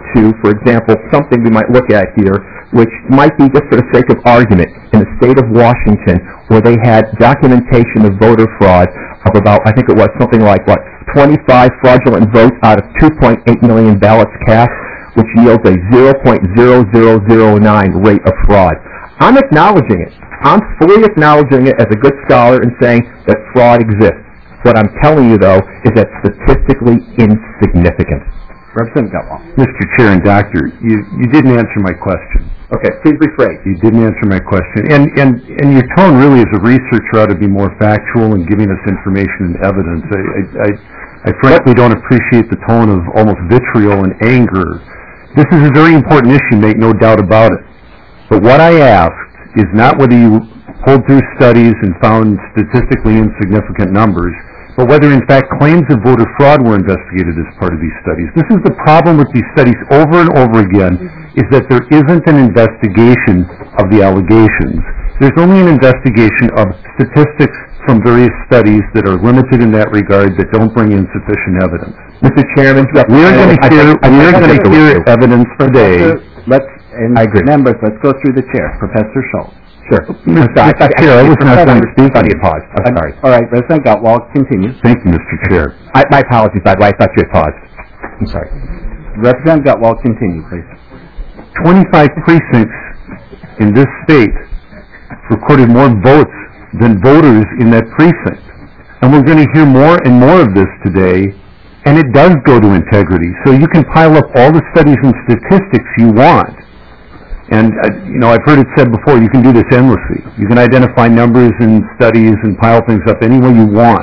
to, for example, something we might look at here, which might be just for the sake of argument, in the state of Washington, where they had documentation of voter fraud of about, I think it was something like, what, twenty-five fraudulent votes out of two point eight million ballots cast, which yields a zero point zero zero zero nine rate of fraud. I'm acknowledging it. I'm fully acknowledging it as a good scholar and saying that fraud exists. What I'm telling you, though, is that statistically insignificant. Representative Gutwald. Mister Chair and Doctor, you, you didn't answer my question. Okay, please rephrase. You didn't answer my question. And, and, and your tone really as a researcher ought to be more factual and giving us information and evidence. I, I, I, I frankly don't appreciate the tone of almost vitriol and anger. This is a very important issue, make no doubt about it. But what I asked is not whether you pulled through studies and found statistically insignificant numbers, but whether in fact claims of voter fraud were investigated as part of these studies. This is the problem with these studies over and over again, is that there isn't an investigation of the allegations. There's only an investigation of statistics from various studies that are limited in that regard that don't bring in sufficient evidence. Mister Chairman, we're going to hear, we're going to hear evidence today. Let's, and I agree. members, let's go through the chair. Professor Schultz. Sure. Mister Chair, I was not going to speak. I pause. I'm sorry. All right, President Gutwald, continue. Thank you, Mister Chair. I, my apologies, by the way. I thought you had paused. I'm sorry. Representative Gutwald, continue, please. twenty-five precincts in this state recorded more votes than voters in that precinct. And we're going to hear more and more of this today, and it does go to integrity. So you can pile up all the studies and statistics you want. And, uh, you know, I've heard it said before, you can do this endlessly. You can identify numbers and studies and pile things up any way you want.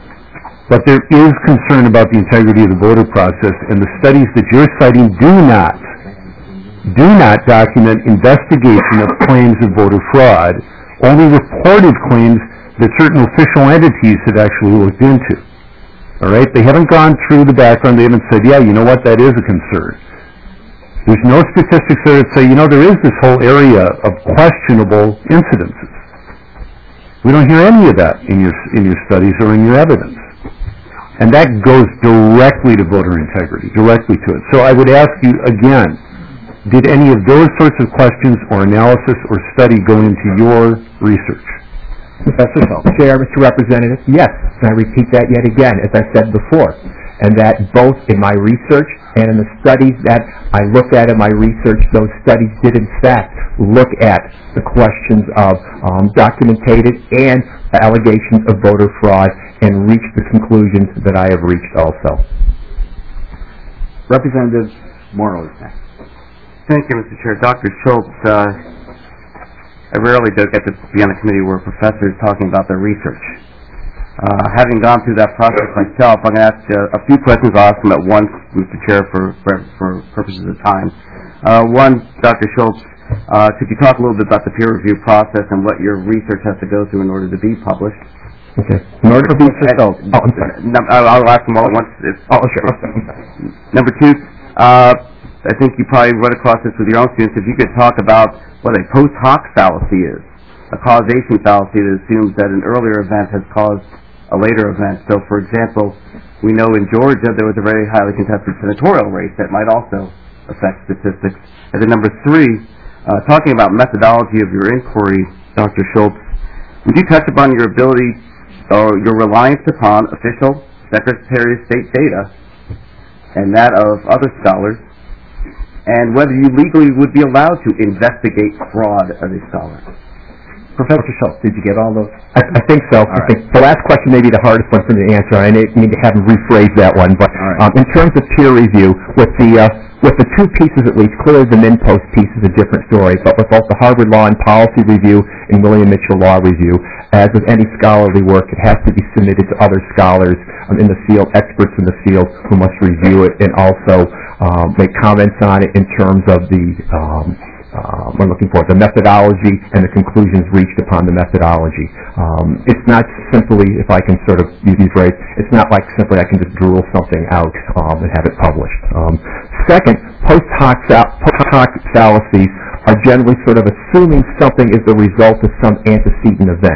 But there is concern about the integrity of the voter process, and the studies that you're citing do not, do not document investigation of claims of voter fraud, only reported claims that certain official entities have actually looked into. All right? They haven't gone through the background. They haven't said, yeah, you know what, that is a concern. There's no statistics there that say, you know, there is this whole area of questionable incidences. We don't hear any of that in your, in your studies or in your evidence. And that goes directly to voter integrity, directly to it. So I would ask you again, did any of those sorts of questions or analysis or study go into your research? Professor Schultz. Chair, Mister Representative, yes, and I repeat that yet again, as I said before, and that both in my research and in the studies that I looked at in my research, those studies did in fact look at the questions of um, documented and allegations of voter fraud and reached the conclusions that I have reached also. Representative Morrow is next. Thank you, Mister Chair. Doctor Schultz, uh, I rarely do get to be on a committee where a professor is talking about their research. Uh, having gone through that process myself, I'm going to ask uh, a few questions. I'll ask them at once, Mister Chair, for, for, for purposes of time. Uh, one, Doctor Schultz, uh, could you talk a little bit about the peer review process and what your research has to go through in order to be published? Okay. In order to be fulfilled. Oh, I'm sorry. No, I'll ask them all at once. If, oh, sure. Number two, uh, I think you probably run across this with your own students. If you could talk about what a post hoc fallacy is, a causation fallacy that assumes that an earlier event has caused a later event. So, for example, we know in Georgia there was a very highly contested senatorial race that might also affect statistics. And then number three, uh, talking about methodology of your inquiry, Doctor Schultz, would you touch upon your ability or your reliance upon official Secretary of State data and that of other scholars, and whether you legally would be allowed to investigate fraud as a scholar? Professor Schultz, did you get all those? I, I think so. I right. think the last question may be the hardest one for me to answer. I need to have him rephrase that one. But right. um, in terms of peer review, with the uh, with the two pieces at least, clearly the MinnPost piece is a different story. But with both the Harvard Law and Policy Review and William Mitchell Law Review, as with any scholarly work, it has to be submitted to other scholars um, in the field, experts in the field, who must review it and also um, make comments on it in terms of the um, Uh, we're looking for the methodology and the conclusions reached upon the methodology. Um, it's not simply, if I can sort of use these words, it's not like simply I can just drool something out um, and have it published. Um, second, post hoc, post hoc fallacies are generally sort of assuming something is the result of some antecedent event.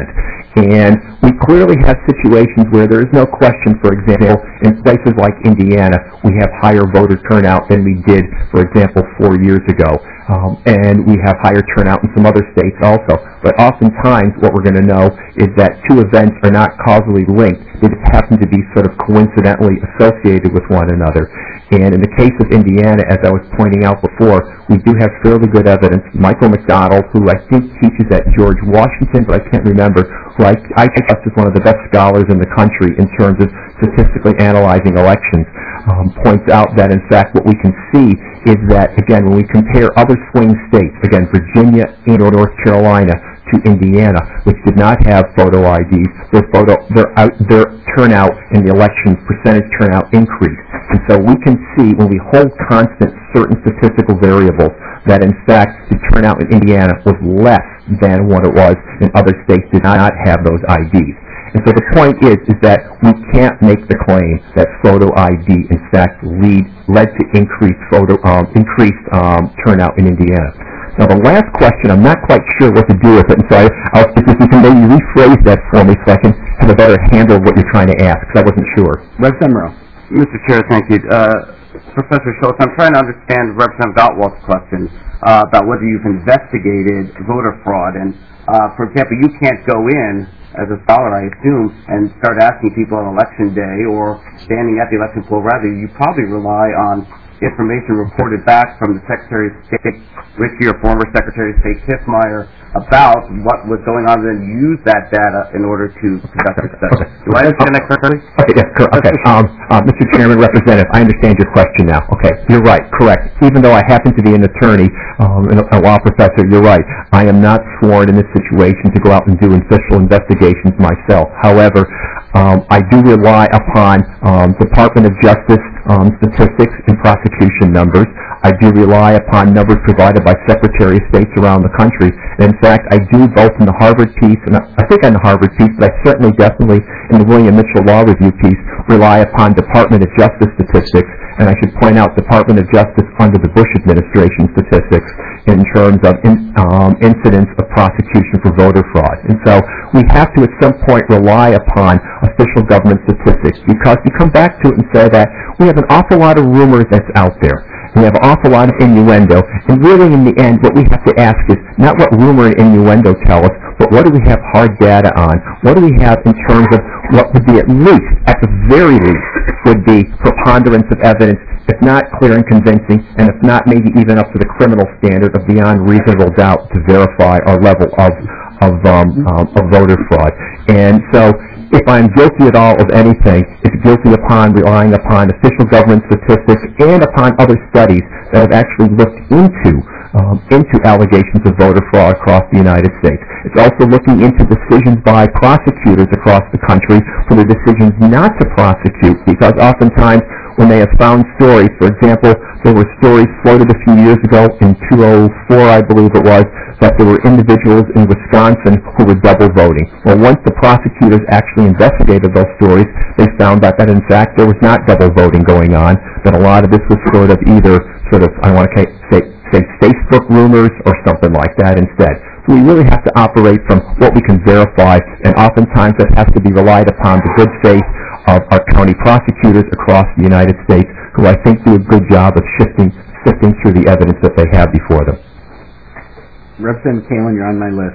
And we clearly have situations where there is no question, for example, in places like Indiana, we have higher voter turnout than we did, for example, four years ago. Um, and we have higher turnout in some other states also. But oftentimes what we're going to know is that two events are not causally linked. They just happen to be sort of coincidentally associated with one another. And in the case of Indiana, as I was pointing out before, we do have fairly good evidence. Michael McDonald, who I think teaches at George Washington, but I can't remember, who I, I trust is one of the best scholars in the country in terms of statistically analyzing elections, um, points out that, in fact, what we can see is that, again, when we compare other swing states, again, Virginia and North Carolina, to Indiana, which did not have photo I Ds, their, photo, their, out, their turnout in the elections, percentage turnout increased. And so we can see, when we hold constant certain statistical variables, that in fact the turnout in Indiana was less than what it was in other states that did not have those I Ds. And so the point is, is that we can't make the claim that photo I D, in fact, lead, led to increased photo, um, increased um, turnout in Indiana. Now, the last question, I'm not quite sure what to do with it, and so I, I'll, if you can maybe rephrase that for me so I can have a better handle of what you're trying to ask, because I wasn't sure. Representative Murrow. Mister Chair, thank you. Uh, Professor Schultz, I'm trying to understand Representative Gottwald's question uh, about whether you've investigated voter fraud. And, uh, for example, you can't go in, as a scholar, I assume, and start asking people on election day or standing at the election poll. Rather, you probably rely on information reported back from the Secretary of State Ritchie or former Secretary of State Kiffmeyer about what was going on, and then use that data in order to conduct a study. Do I understand that correctly? Okay, yes, correct. Okay, um, uh, Mister Chairman, Representative, I understand your question now. Okay, you're right, correct. Even though I happen to be an attorney um, and a law professor, you're right. I am not sworn in this situation to go out and do official investigations myself. However, um, I do rely upon um, Department of Justice um, statistics and prosecution numbers. I do rely upon numbers provided by Secretary of States around the country. And in fact, I do both in the Harvard piece, and I think on the Harvard piece, but I certainly definitely in the William Mitchell Law Review piece, rely upon Department of Justice statistics. And I should point out Department of Justice under the Bush administration statistics in terms of in, um, incidents of prosecution for voter fraud. And so we have to at some point rely upon official government statistics, because you come back to it and say that we have an awful lot of rumors that's out there. We have an awful lot of innuendo, and really in the end what we have to ask is not what rumor and innuendo tell us, but what do we have hard data on? What do we have in terms of what would be at least, at the very least, would be preponderance of evidence, if not clear and convincing, and if not maybe even up to the criminal standard of beyond reasonable doubt to verify our level of, of, um, um, of voter fraud. And so if I'm guilty at all of anything, it's guilty upon relying upon official government statistics and upon other studies that have actually looked into um, into allegations of voter fraud across the United States. It's also looking into decisions by prosecutors across the country for the decisions not to prosecute, because oftentimes when they have found stories, for example, there were stories floated a few years ago in two thousand four, I believe it was, that there were individuals in Wisconsin who were double voting. Well, once the prosecutors actually investigated those stories, they found out that in fact there was not double voting going on, that a lot of this was sort of either sort of, I want to say, say Facebook rumors or something like that instead. So we really have to operate from what we can verify, and oftentimes that has to be relied upon the good faith of our county prosecutors across the United States, who I think do a good job of shifting, sifting through the evidence that they have before them. Representative Kalin, you're on my list.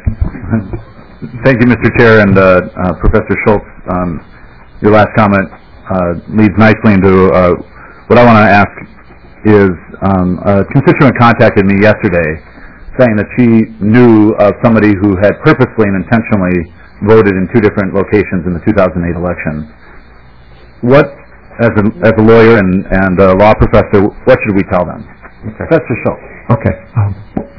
Thank you, Mister Chair, and uh, uh, Professor Schultz. Um, your last comment uh, leads nicely into uh, what I want to ask is um, a constituent contacted me yesterday saying that she knew of somebody who had purposely and intentionally voted in two different locations in the two thousand eight election. What, as a, as a lawyer and, and a law professor, what should we tell them? Okay. Professor Schultz. Okay. Um,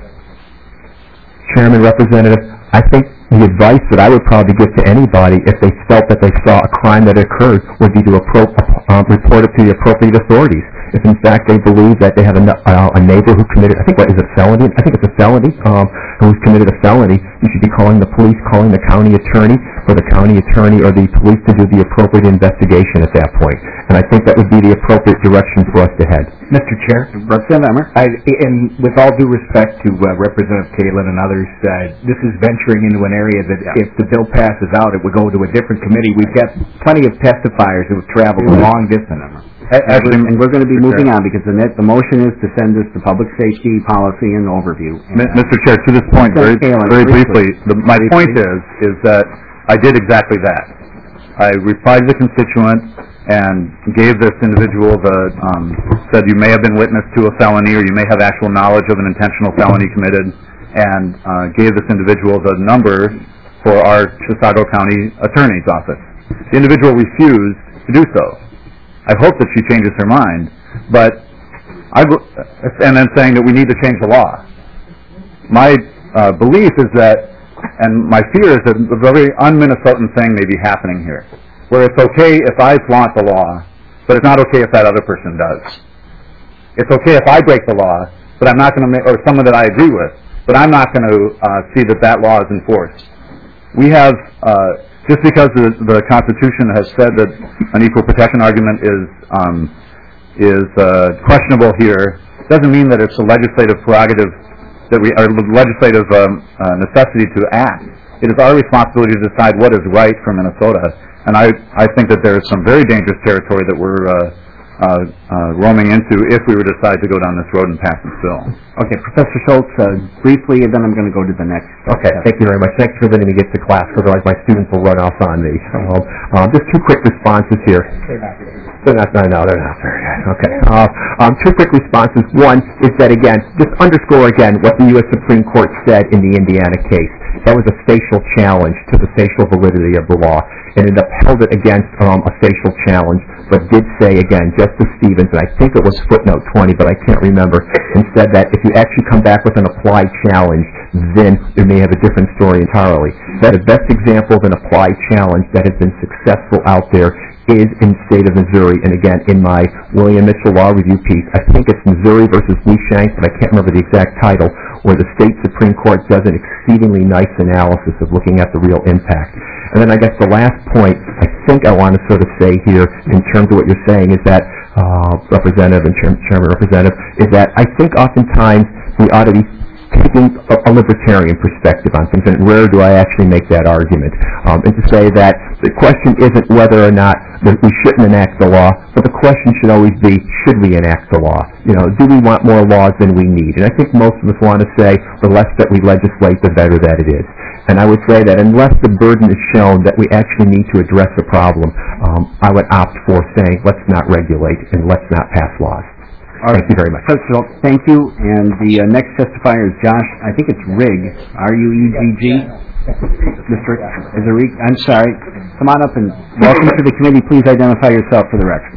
Chairman, Representative, I think the advice that I would probably give to anybody if they felt that they saw a crime that occurred would be to appro- uh, report it to the appropriate authorities. If in fact they believe that they have a, uh, a neighbor who committed, I think what is it, felony? I think it's a felony, um, who's committed a felony, you should be calling the police, calling the county attorney, for the county attorney or the police to do the appropriate investigation at that point. and I think that would be the appropriate direction for us to head. Mister Chair, Representative Emmer. I, and with all due respect to uh, Representative Kalin and others, uh, this is venturing into an area that if the bill passes out, it would go to a different committee. We've got plenty of testifiers who have traveled a long distance. Actually, and we're going to be moving on because the, net, the motion is to send this to public safety policy and overview. And, Mi- Mister Chair, to this point, very, Kalin, very briefly. briefly, the, my Briefly. point is, is that I did exactly that. I replied to the constituent and gave this individual the, um, said you may have been witness to a felony or you may have actual knowledge of an intentional felony committed, and uh, gave this individual the number for our Chisago County Attorney's Office. The individual refused to do so. I hope that she changes her mind, but I, and then saying that we need to change the law. My uh, belief is that, and my fear is that a very un-Minnesotan thing may be happening here, where it's okay if I flaunt the law, but it's not okay if that other person does. It's okay if I break the law, but I'm not going to make, or someone that I agree with, but I'm not going to uh, see that that law is enforced. We have, uh, just because the, the Constitution has said that an equal protection argument is um, is uh, questionable here, doesn't mean that it's a legislative prerogative that we, or legislative um, uh, necessity to act. It is our responsibility to decide what is right for Minnesota, and I, I think that there is some very dangerous territory that we're uh, uh, uh, roaming into if we were to decide to go down this road and pass this bill. Okay, Professor Schultz, uh, briefly, and then I'm going to go to the next. Okay, thank you very much. Thanks for letting me get to class, because otherwise my students will run off on me. Um, um, just two quick responses here. They're not, no, no, they're not very good. Okay. Uh, um, two quick responses. One is that, again, just underscore again what the U S Supreme Court said in the Indiana case. That was a facial challenge to the facial validity of the law, and it upheld it against um, a facial challenge, but did say, again, Justice Stevens, and I think it was footnote twenty, but I can't remember, and said that if you actually come back with an applied challenge, then it may have a different story entirely. That the best example of an applied challenge that has been successful out there is in the state of Missouri, and again, in my William Mitchell Law Review piece, I think it's Missouri versus Leashank, but I can't remember the exact title, where the state Supreme Court does an exceedingly nice analysis of looking at the real impact. And then I guess the last point I think I want to sort of say here in terms of what you're saying is that, uh, Representative and Chair- Chairman Representative, is that I think oftentimes we ought to be taking a, a libertarian perspective on things, and where do I actually make that argument? Um, and to say that the question isn't whether or not that we shouldn't enact the law, but the question should always be, should we enact the law? You know, do we want more laws than we need? And I think most of us want to say the less that we legislate, the better that it is. And I would say that unless the burden is shown that we actually need to address a problem, um, I would opt for saying, let's not regulate and let's not pass laws. All right. Thank you very much. Professor Schultz, thank you. And the uh, next testifier is Josh, I think it's Rigg, R U E G G. Mister Is it Rigg? I'm sorry. Come on up and welcome to the committee. Please identify yourself for the record.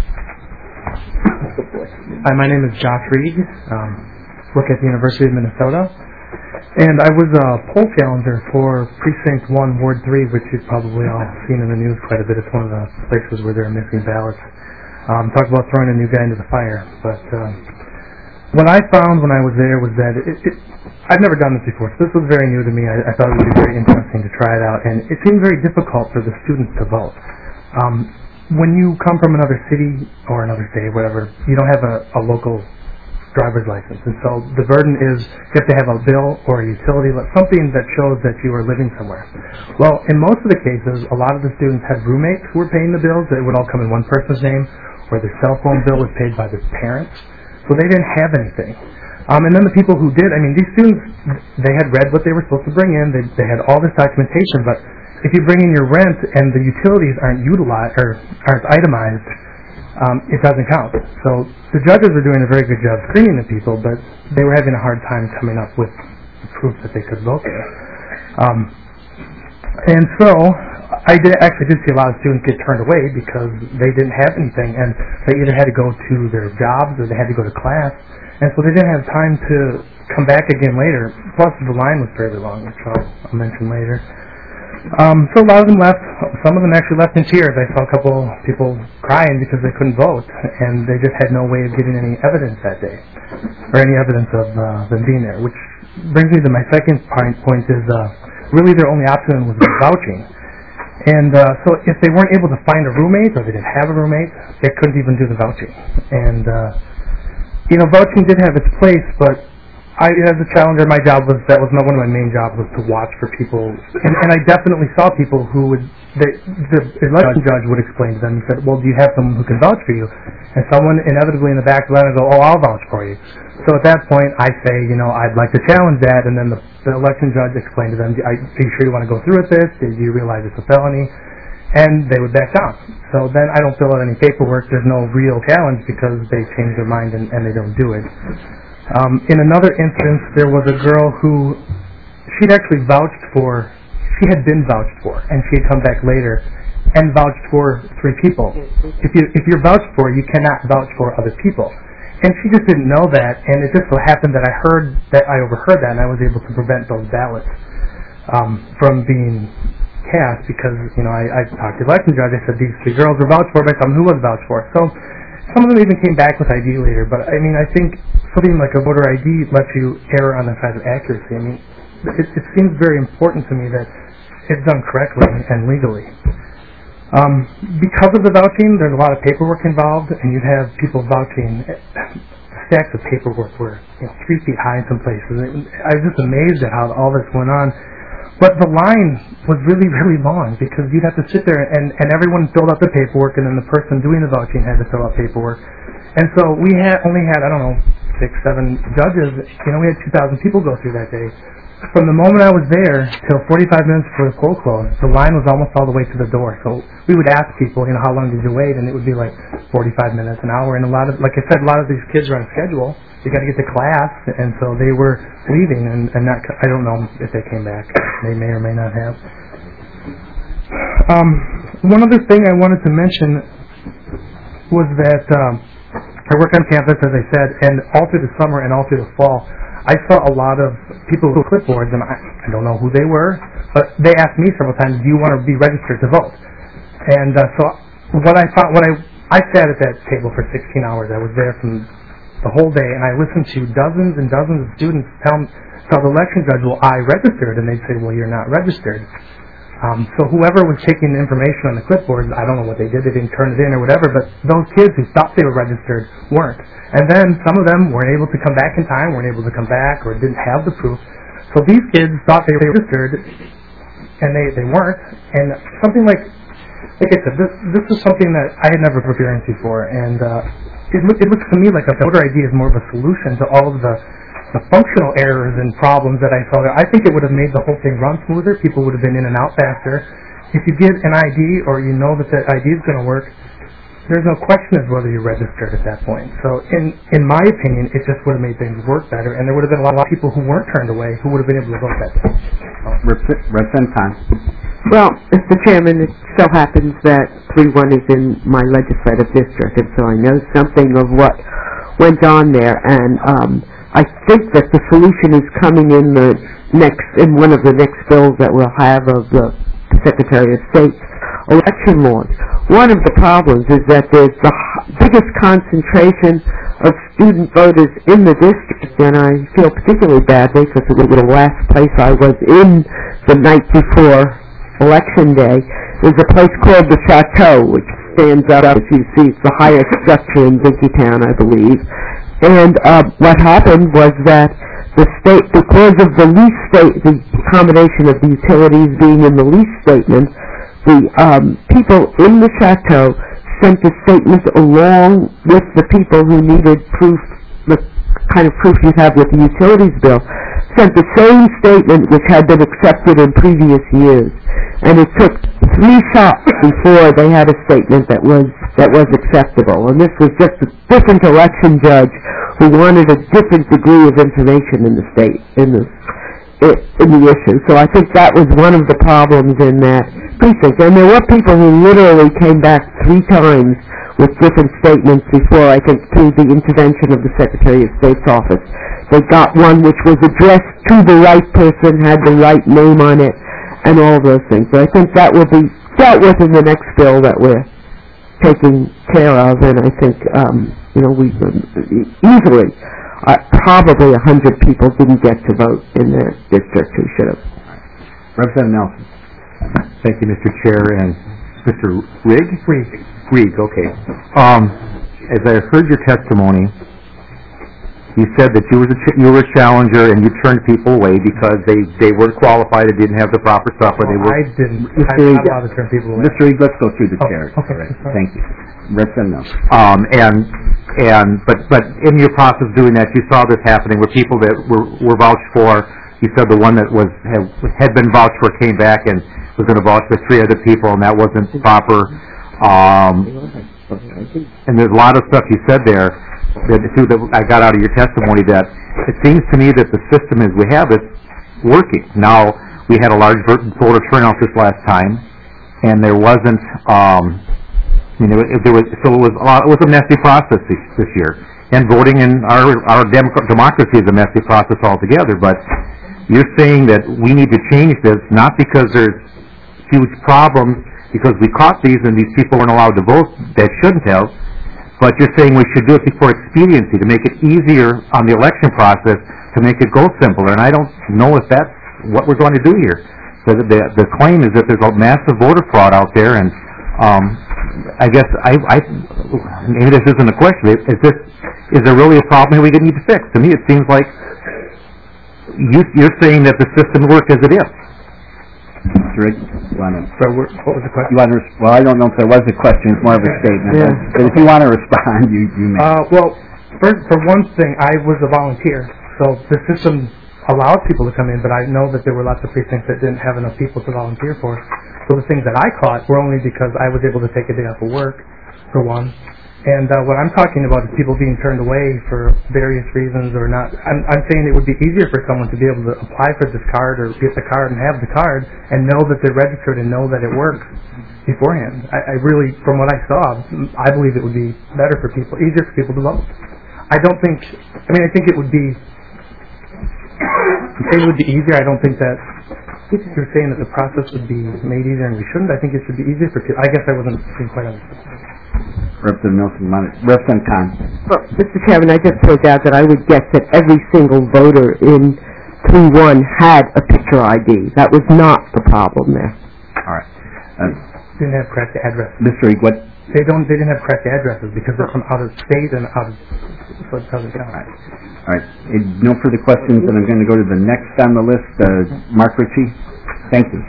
Hi, my name is Josh Rigg. Um, work at the University of Minnesota. And I was a poll challenger for Precinct one, Ward three, which you've probably all seen in the news quite a bit. It's one of the places where there are missing ballots. Um, talk about throwing a new guy into the fire. But uh, what I found when I was there was that it, it, I've never done this before, so this was very new to me. I, I thought it would be very interesting to try it out. And it seemed very difficult for the students to vote. Um, when you come from another city or another state, whatever, you don't have a, a local driver's license. And so the burden is you have to have a bill or a utility, something that shows that you are living somewhere. Well, in most of the cases, a lot of the students had roommates who were paying the bills. It would all come in one person's name, or their cell phone bill was paid by their parents. So they didn't have anything. Um, and then the people who did, I mean, these students, they had read what they were supposed to bring in. They, they had all this documentation, but if you bring in your rent and the utilities aren't utilized or aren't itemized, um, it doesn't count. So the judges were doing a very good job screening the people, but they were having a hard time coming up with proof that they could vote there. Um, and so I did actually did see a lot of students get turned away because they didn't have anything, and they either had to go to their jobs or they had to go to class, and so they didn't have time to come back again later. Plus, the line was fairly long, which I'll, I'll mention later. Um, so a lot of them left. Some of them actually left in tears. I saw a couple people crying because they couldn't vote, and they just had no way of getting any evidence that day, or any evidence of uh, them being there. Which brings me to my second point. Point is uh, really their only option was vouching. And uh, so if they weren't able to find a roommate or they didn't have a roommate, they couldn't even do the vouching. And, uh, you know, vouching did have its place, but I, as a challenger, my job was, that was not one of my main jobs, was to watch for people. And, and I definitely saw people who would, the, the election judge would explain to them, he said, well, do you have someone who can vouch for you? And someone inevitably in the back would go, oh, I'll vouch for you. So at that point, I say, you know, I'd like to challenge that, and then the, the election judge explained to them, are you sure you want to go through with this? Do you realize it's a felony? And they would back down. So then I don't fill out any paperwork. There's no real challenge because they change their mind and, and they don't do it. Um, in another instance, there was a girl who, she'd actually vouched for, she had been vouched for, and she had come back later and vouched for three people. If, you, if you're vouched for, you cannot vouch for other people. And she just didn't know that, and it just so happened that I heard that, I overheard that, and I was able to prevent those ballots um, from being cast because, you know, I, I talked to the election judge. I said these three girls were vouched for by someone who was vouched for. So some of them even came back with I D later, but I mean, I think something like a voter I D lets you err on the side of accuracy. I mean, it, it seems very important to me that it's done correctly and legally. Um, because of the vouching, there's a lot of paperwork involved, and you'd have people vouching. Stacks of paperwork were, you know, three feet high in some places. I was just amazed at how all this went on. But the line was really, really long because you'd have to sit there and, and everyone filled out the paperwork, and then the person doing the vouching had to fill out paperwork. And so we had only had, I don't know, six, seven judges. You know, we had two thousand people go through that day. From the moment I was there till forty-five minutes before the poll closed, the line was almost all the way to the door. So we would ask people, you know, how long did you wait? And it would be like forty-five minutes, an hour. And a lot of, like I said, a lot of these kids are on schedule. You got to get to class, and so they were leaving, and, and not, I don't know if they came back. They may or may not have. Um, one other thing I wanted to mention was that um, I work on campus, as I said, and all through the summer and all through the fall, I saw a lot of people with clipboards, and I, I don't know who they were, but they asked me several times, do you want to be registered to vote? And uh, so what I thought, what I, I sat at that table for sixteen hours. I was there from the whole day, and I listened to dozens and dozens of students tell, tell the election judge, well, I registered, and they'd say, well, you're not registered. Um, so whoever was taking the information on the clipboards, I don't know what they did, they didn't turn it in or whatever, but those kids who thought they were registered weren't. And then some of them weren't able to come back in time, weren't able to come back, or didn't have the proof. So these kids thought they were registered, and they, they weren't. And something like, like I said, this, this is something that I had never experienced before, and uh, it, look, it looks to me like a voter I D is more of a solution to all of the the functional errors and problems that I saw there. I think it would have made the whole thing run smoother. People would have been in and out faster. If you get an I D or you know that that I D is going to work, there's no question as whether you're registered at that point. So in in my opinion, it just would have made things work better, and there would have been a lot of people who weren't turned away who would have been able to vote that day. Representative Khan. Well, Mister Chairman, it so happens that three one is in my legislative district, and so I know something of what went on there, and um, I think that the solution is coming in the next, in one of the next bills that we'll have of the Secretary of State's election laws. One of the problems is that there's the biggest concentration of student voters in the district, and I feel particularly badly because it was the last place I was in the night before Election Day. There's a place called the Chateau, which stands up, as you see, it's the highest structure in Dinkytown, I believe. And uh, what happened was that the state, because of the lease state, the combination of the utilities being in the lease statement, the um, people in the Chateau sent a statement along with the people who needed proof, the kind of proof you have with the utilities bill, sent the same statement which had been accepted in previous years. And it took three shots before they had a statement that was that was acceptable. And this was just a different election judge who wanted a different degree of information in the state, in the in the issue. So I think that was one of the problems in that precinct. And there were people who literally came back three times with different statements before, I think, through the intervention of the Secretary of State's office. They got one which was addressed to the right person, had the right name on it, and all those things. So I think that will be dealt with in the next bill that we're taking care of, and I think, um, you know, we easily, uh, probably a hundred people didn't get to vote in their district who should have. Representative Nelson. Thank you, Mister Chair, and Mister Rigg? Reed. Rigg, okay. Um, as I heard your testimony, you said that you were, a ch- you were a challenger and you turned people away because they, they weren't qualified and didn't have the proper stuff, or they were... I didn't. Mister I'm Reed, not allowed to turn people away. Mister Reed, let's go through the Oh, chair. okay, All right. sorry. Thank you. Ripson, no. Um, and, and, but, but in your process of doing that, you saw this happening where people that were, were vouched for, you said the one that was, had, had been vouched for came back and was going to vouch for three other people, and that wasn't proper. Um, and there's a lot of stuff you said there that, too, that I got out of your testimony that it seems to me that the system as we have it working. Now, we had a large voter turnout this last time, and there wasn't, um, I mean, it, there was, so it was a lot, it was a messy process this, this year. And voting in our, our democ- democracy is a messy process altogether, but you're saying that we need to change this, not because there's huge problems, because we caught these and these people weren't allowed to vote that shouldn't have, but you're saying we should do it for expediency, to make it easier on the election process, to make it go simpler. And I don't know if that's what we're going to do here. So the, the, the claim is that there's a massive voter fraud out there, and um, I guess I, I maybe this isn't a question. Is this is there really a problem here we need to fix? To me, it seems like you, you're saying that the system works as it is. Mister Rigg, you want to... So we're, what was the question? You want to, well, I don't know if there was a question, it's more of a statement. Yeah. But if you want to respond, you, you may. Uh, well, for, for one thing, I was a volunteer, so the system allowed people to come in, but I know that there were lots of precincts that didn't have enough people to volunteer for. So the things that I caught were only because I was able to take a day off of work, for one. And uh, what I'm talking about is people being turned away for various reasons or not. I'm, I'm saying it would be easier for someone to be able to apply for this card or get the card and have the card and know that they're registered and know that it works beforehand. I, I really, from what I saw, I believe it would be better for people, easier for people to vote. I don't think, I mean, I think it would be, it would be easier. I don't think that you're saying that the process would be made easier and we shouldn't. I think it should be easier for people. I guess I wasn't being quite honest. Representative Nelson, Representative Khan. Well, Mister Chairman, I just point out that I would guess that every single voter in three one had a picture I D. That was not the problem there. All right. Uh, Didn't have correct address. Mister Rigg, what? They don't. They didn't have correct addresses because they're from out of state and out of Southern County. All right. All right. Uh, no further questions, and I'm going to go to the next on the list, uh, Mark Ritchie. Thank you.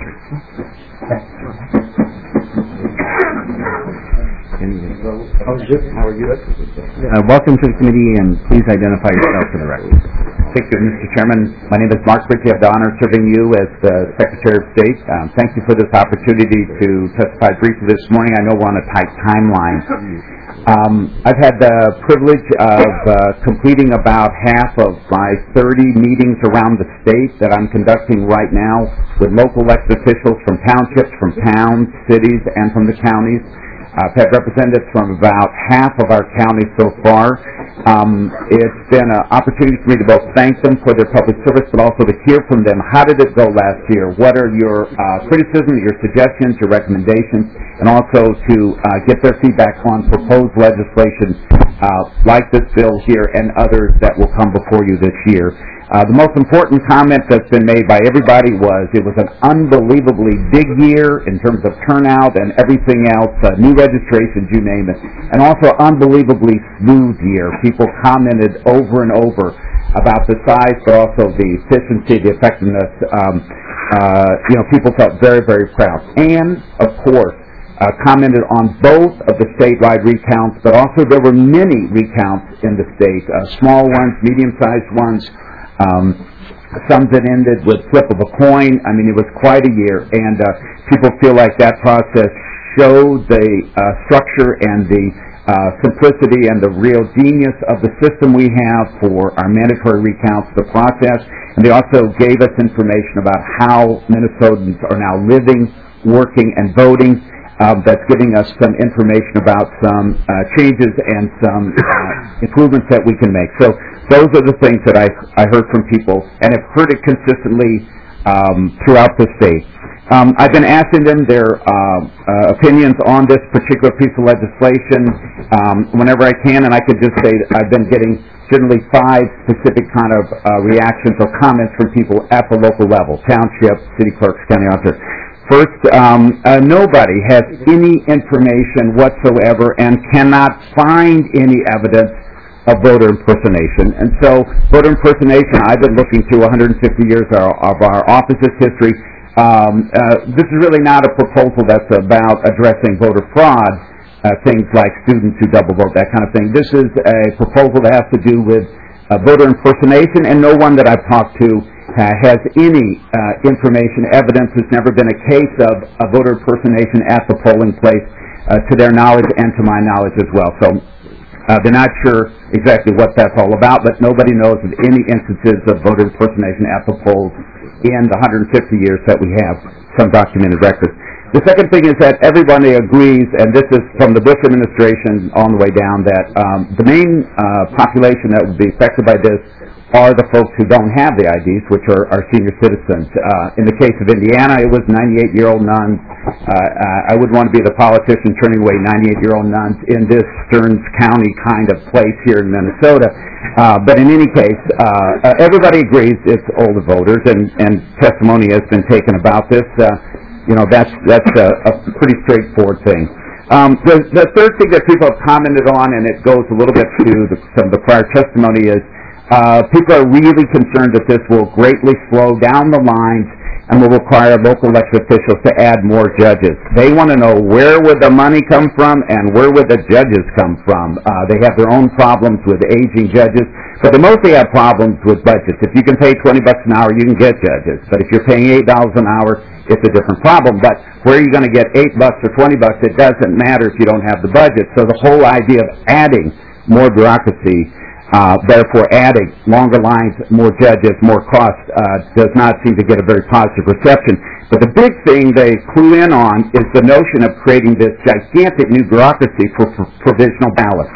How are you? Uh, welcome to the committee, and please identify yourself for the record. Thank you, Mister Chairman. My name is Mark Ritchie. I have the honor of serving you as the Secretary of State. Um, thank you for this opportunity to testify briefly this morning. I know we're on a tight timeline. Um, I've had the privilege of uh, completing about half of my thirty meetings around the state that I'm conducting right now with local elected officials from townships, from towns, cities, and from the counties. I've had representatives from about half of our counties so far. Um, it's been an opportunity for me to both thank them for their public service, but also to hear from them. How did it go last year? What are your uh, criticisms, your suggestions, your recommendations, and also to uh, get their feedback on proposed legislation uh, like this bill here and others that will come before you this year. Uh, the most important comment that's been made by everybody was it was an unbelievably big year in terms of turnout and everything else, uh, new registrations, you name it, and also unbelievably smooth year. People commented over and over about the size, but also the efficiency, the effectiveness. Um, uh, you know, people felt very, very proud. And, of course, uh, commented on both of the statewide recounts, but also there were many recounts in the state, uh, small ones, medium-sized ones, Um, some that ended with flip of a coin. I mean, it was quite a year, and uh, people feel like that process showed the uh, structure and the uh, simplicity and the real genius of the system we have for our mandatory recounts, the process, and they also gave us information about how Minnesotans are now living, working, and voting. Um, that's giving us some information about some uh, changes and some uh, improvements that we can make. So those are the things that I, I heard from people and have heard it consistently um, throughout the state. Um, I've been asking them their uh, uh, opinions on this particular piece of legislation um, whenever I can, and I could just say that I've been getting generally five specific kind of uh, reactions or comments from people at the local level, township, city clerks, county officers. First, um, uh, nobody has any information whatsoever and cannot find any evidence of voter impersonation. And so voter impersonation, I've been looking through one hundred fifty years of our, of our office's history. Um, uh, this is really not a proposal that's about addressing voter fraud, uh, things like students who double vote, that kind of thing. This is a proposal that has to do with uh, voter impersonation, and no one that I've talked to uh, has any uh, information, evidence. There's never been a case of a voter impersonation at the polling place, uh, to their knowledge and to my knowledge as well. So uh, they're not sure exactly what that's all about, but nobody knows of any instances of voter impersonation at the polls in the one hundred fifty years that we have some documented records. The second thing is that everybody agrees, and this is from the Bush administration on the way down, that um, the main uh, population that would be affected by this are the folks who don't have the I Ds, which are, are senior citizens. Uh, in the case of Indiana, it was ninety-eight-year-old nuns. Uh, uh, I wouldn't want to be the politician turning away ninety-eight-year-old nuns in this Stearns County kind of place here in Minnesota. Uh, but in any case, uh, uh, everybody agrees it's older voters, and, and testimony has been taken about this. Uh, you know, that's that's a, a pretty straightforward thing. Um, the, the third thing that people have commented on, and it goes a little bit to the, some of the prior testimony, is Uh, people are really concerned that this will greatly slow down the lines and will require local elected officials to add more judges. They want to know where would the money come from and where would the judges come from. Uh, they have their own problems with aging judges, but they mostly have problems with budgets. If you can pay twenty bucks an hour, you can get judges. But if you're paying eight dollars an hour, it's a different problem. But where are you going to get eight bucks or twenty bucks? It doesn't matter if you don't have the budget. So the whole idea of adding more bureaucracy, Uh, therefore adding longer lines, more judges, more costs, uh, does not seem to get a very positive reception. But the big thing they clue in on is the notion of creating this gigantic new bureaucracy for, for provisional ballots.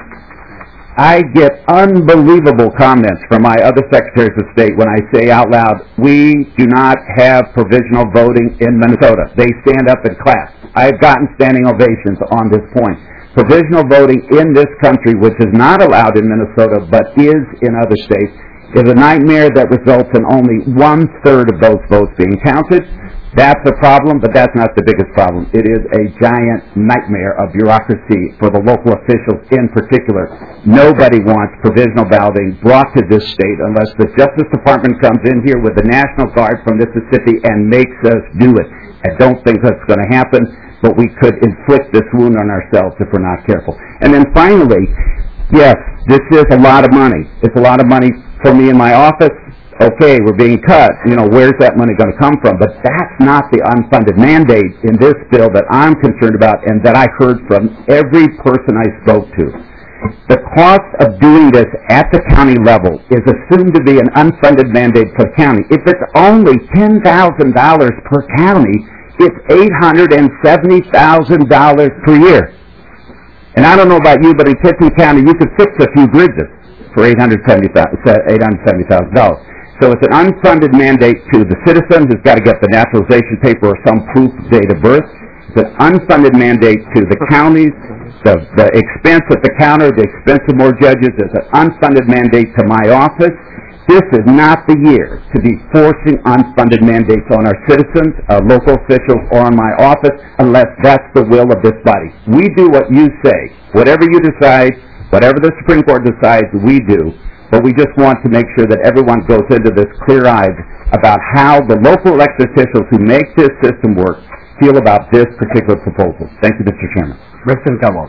I get unbelievable comments from my other secretaries of state when I say out loud, we do not have provisional voting in Minnesota. They stand up and clap. I've gotten standing ovations on this point. Provisional voting in this country, which is not allowed in Minnesota but is in other states, is a nightmare that results in only one-third of those votes being counted. That's a problem, but that's not the biggest problem. It is a giant nightmare of bureaucracy for the local officials in particular. Nobody wants provisional balloting brought to this state unless the Justice Department comes in here with the National Guard from Mississippi and makes us do it. I don't think that's going to happen, but we could inflict this wound on ourselves if we're not careful. And then finally, yes, this is a lot of money. It's a lot of money for me in my office. Okay, we're being cut. You know, where's that money going to come from? But that's not the unfunded mandate in this bill that I'm concerned about and that I heard from every person I spoke to. The cost of doing this at the county level is assumed to be an unfunded mandate for the county. If it's only ten thousand dollars per county, it's eight hundred seventy thousand dollars per year. And I don't know about you, but in Tiffany County, you could fix a few bridges for eight hundred seventy thousand dollars. So it's an unfunded mandate to the citizen who's got to get the naturalization paper or some proof of date of birth. It's an unfunded mandate to the counties. The, the expense at the counter, the expense of more judges is an unfunded mandate to my office. This is not the year to be forcing unfunded mandates on our citizens, our local officials, or on my office unless that's the will of this body. We do what you say. Whatever you decide, whatever the Supreme Court decides, we do. But we just want to make sure that everyone goes into this clear-eyed about how the local elected officials who make this system work feel about this particular proposal. Thank you, Mister Chairman. Representative Calhoun.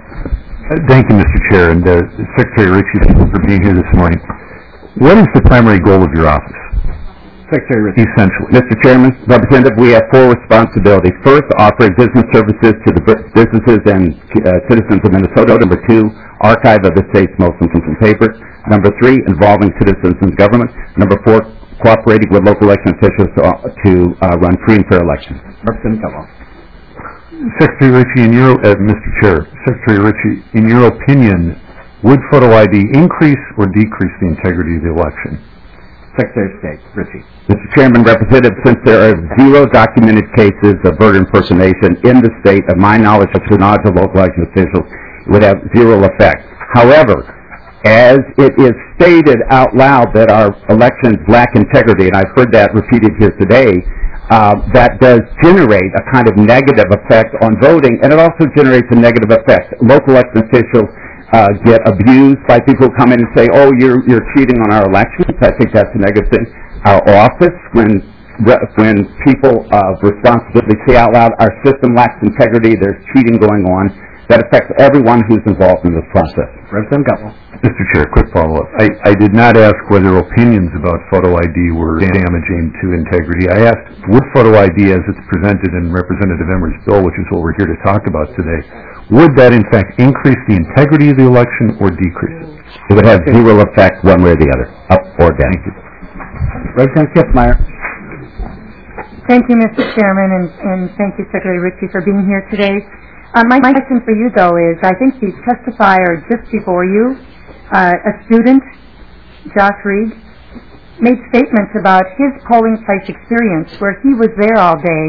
Thank you, Mister Chair, and uh, Secretary Ritchie for being here this morning. What is the primary goal of your office? Secretary Ritchie. Essentially. Mister Chairman, Representative, we have four responsibilities. First, offering business services to the businesses and uh, citizens of Minnesota. Number two, archive of the state's most important papers. Number three, involving citizens in government. Number four, cooperating with local election officials to, uh, to uh, run free and fair elections. Representative Calhoun. Secretary Ritchie, in your, uh, Mister Chair, Secretary Ritchie, in your opinion, would photo I D increase or decrease the integrity of the election? Secretary of State, Ritchie. Mister Chairman, Representative, since there are zero documented cases of voter impersonation in the state, of my knowledge of the knowledge of local election officials, it would have zero effect. However, as it is stated out loud that our elections lack integrity, and I've heard that repeated here today, uh, that does generate a kind of negative effect on voting, and it also generates a negative effect. Local elected officials uh, get abused by people who come in and say, oh, you're, you're cheating on our elections. I think that's a negative thing. Our office, when when people of responsibility say out loud, our system lacks integrity, there's cheating going on, that affects everyone who's involved in this process. Representative Gutwell. Mister Chair, quick follow-up. I, I did not ask whether opinions about photo I D were damaging to integrity. I asked, would photo I D, as it's presented in Representative Emmer's bill, which is what we're here to talk about today, would that in fact increase the integrity of the election or decrease it? It would have zero effect one way or the other, up or down. Thank you. Representative Kiffmeyer. Thank you, Mister Chairman, and, and thank you, Secretary Ritchie, for being here today. Uh, my question for you, though, is I think the testifier just before you, uh, a student, Josh Reed, made statements about his polling place experience where he was there all day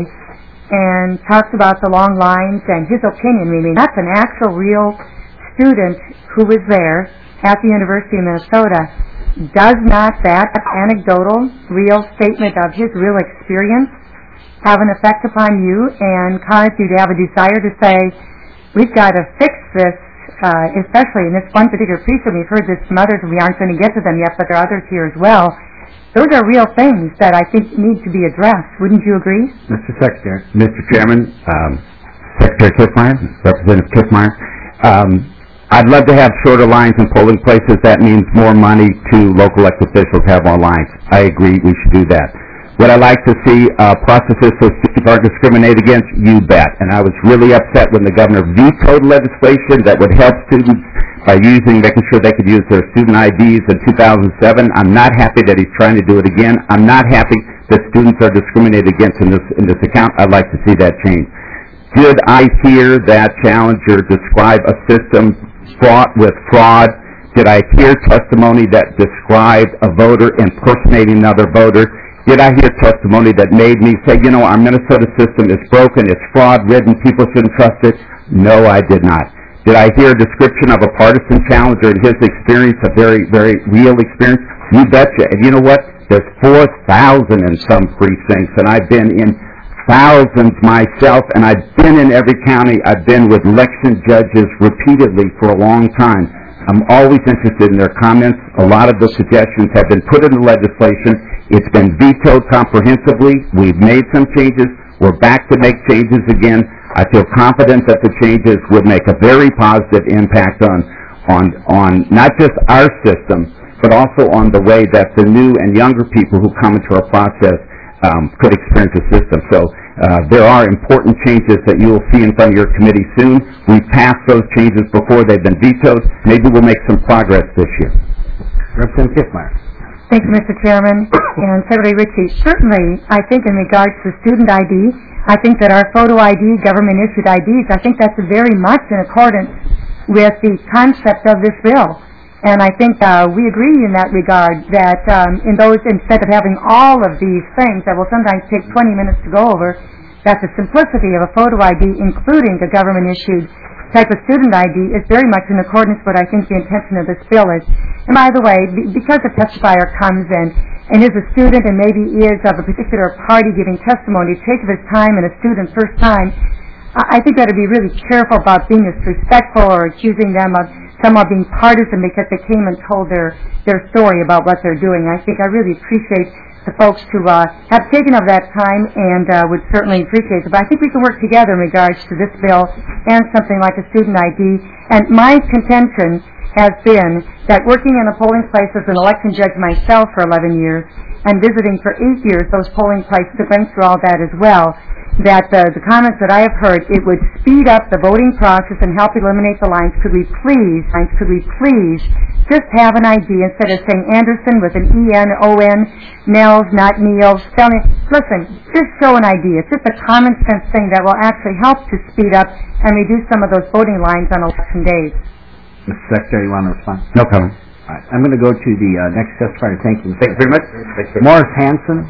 and talked about the long lines and his opinion. I mean, that's an actual real student who was there at the University of Minnesota. Does not that anecdotal, real statement of his real experience have an effect upon you and cause you to have a desire to say, we've got to fix this, uh, especially in this one particular precinct? We've heard this from others, and we aren't going to get to them yet, but there are others here as well. Those are real things that I think need to be addressed. Wouldn't you agree? Mister Secretary. Mister Chairman, um, Secretary Kiffmeyer, Representative Kiffmeyer, um, I'd love to have shorter lines in polling places. That means more money to local elected officials to have more lines. I agree, we should do that. Would I like to see uh, processes so students are discriminated against? You bet. And I was really upset when the governor vetoed legislation that would help students by using, making sure they could use their student I Ds in two thousand seven. I'm not happy that he's trying to do it again. I'm not happy that students are discriminated against in this in this account. I'd like to see that change. Did I hear that challenger describe a system fraught with fraud? Did I hear testimony that described a voter impersonating another voter? Did I hear testimony that made me say, you know, our Minnesota system is broken, it's fraud-ridden, people shouldn't trust it? No, I did not. Did I hear a description of a partisan challenger and his experience, a very, very real experience? You betcha. And you know what? There's four thousand in some precincts, and I've been in thousands myself, and I've been in every county. I've been with election judges repeatedly for a long time. I'm always interested in their comments. A lot of the suggestions have been put in the legislation. It's been vetoed comprehensively. We've made some changes. We're back to make changes again. I feel confident that the changes would make a very positive impact on, on, on not just our system, but also on the way that the new and younger people who come into our process um, could experience the system. So uh, there are important changes that you will see in front of your committee soon. We've passed those changes before they've been vetoed. Maybe we'll make some progress this year. Representative Kiffmeyer. Thank you, Mister Chairman. And Secretary Ritchie, certainly, I think in regards to student I D, I think that our photo I D, government-issued I Ds, I think that's very much in accordance with the concept of this bill. And I think uh, we agree in that regard that um, in those, instead of having all of these things that will sometimes take twenty minutes to go over, that the simplicity of a photo I D, including the government-issued type of student I D, is very much in accordance with what I think the intention of this bill is. And by the way, be, because the testifier comes in and is a student and maybe is of a particular party giving testimony, take of his time and a student first time, I, I think that to be really careful about being disrespectful or accusing them of somehow being partisan because they came and told their, their story about what they're doing. I think I really appreciate the folks who uh, have taken of that time and uh, would certainly appreciate it. But I think we can work together in regards to this bill and something like a student I D. And my contention has been that working in a polling place as an election judge myself for eleven years and visiting for eight years those polling places, going through all that as well, that uh, the comments that I have heard, it would speed up the voting process and help eliminate the lines. Could we please, lines, could we please just have an I D instead of saying Anderson with an E N O N, Nels, not Neil, spelling. Listen, just show an I D. It's just a common sense thing that will actually help to speed up and reduce some of those voting lines on election days. Mister Secretary, you want to respond? No comment. All right. I'm going to go to the uh, next testifier. Thank you. Thank you very much. Thank you. Morris Hanson.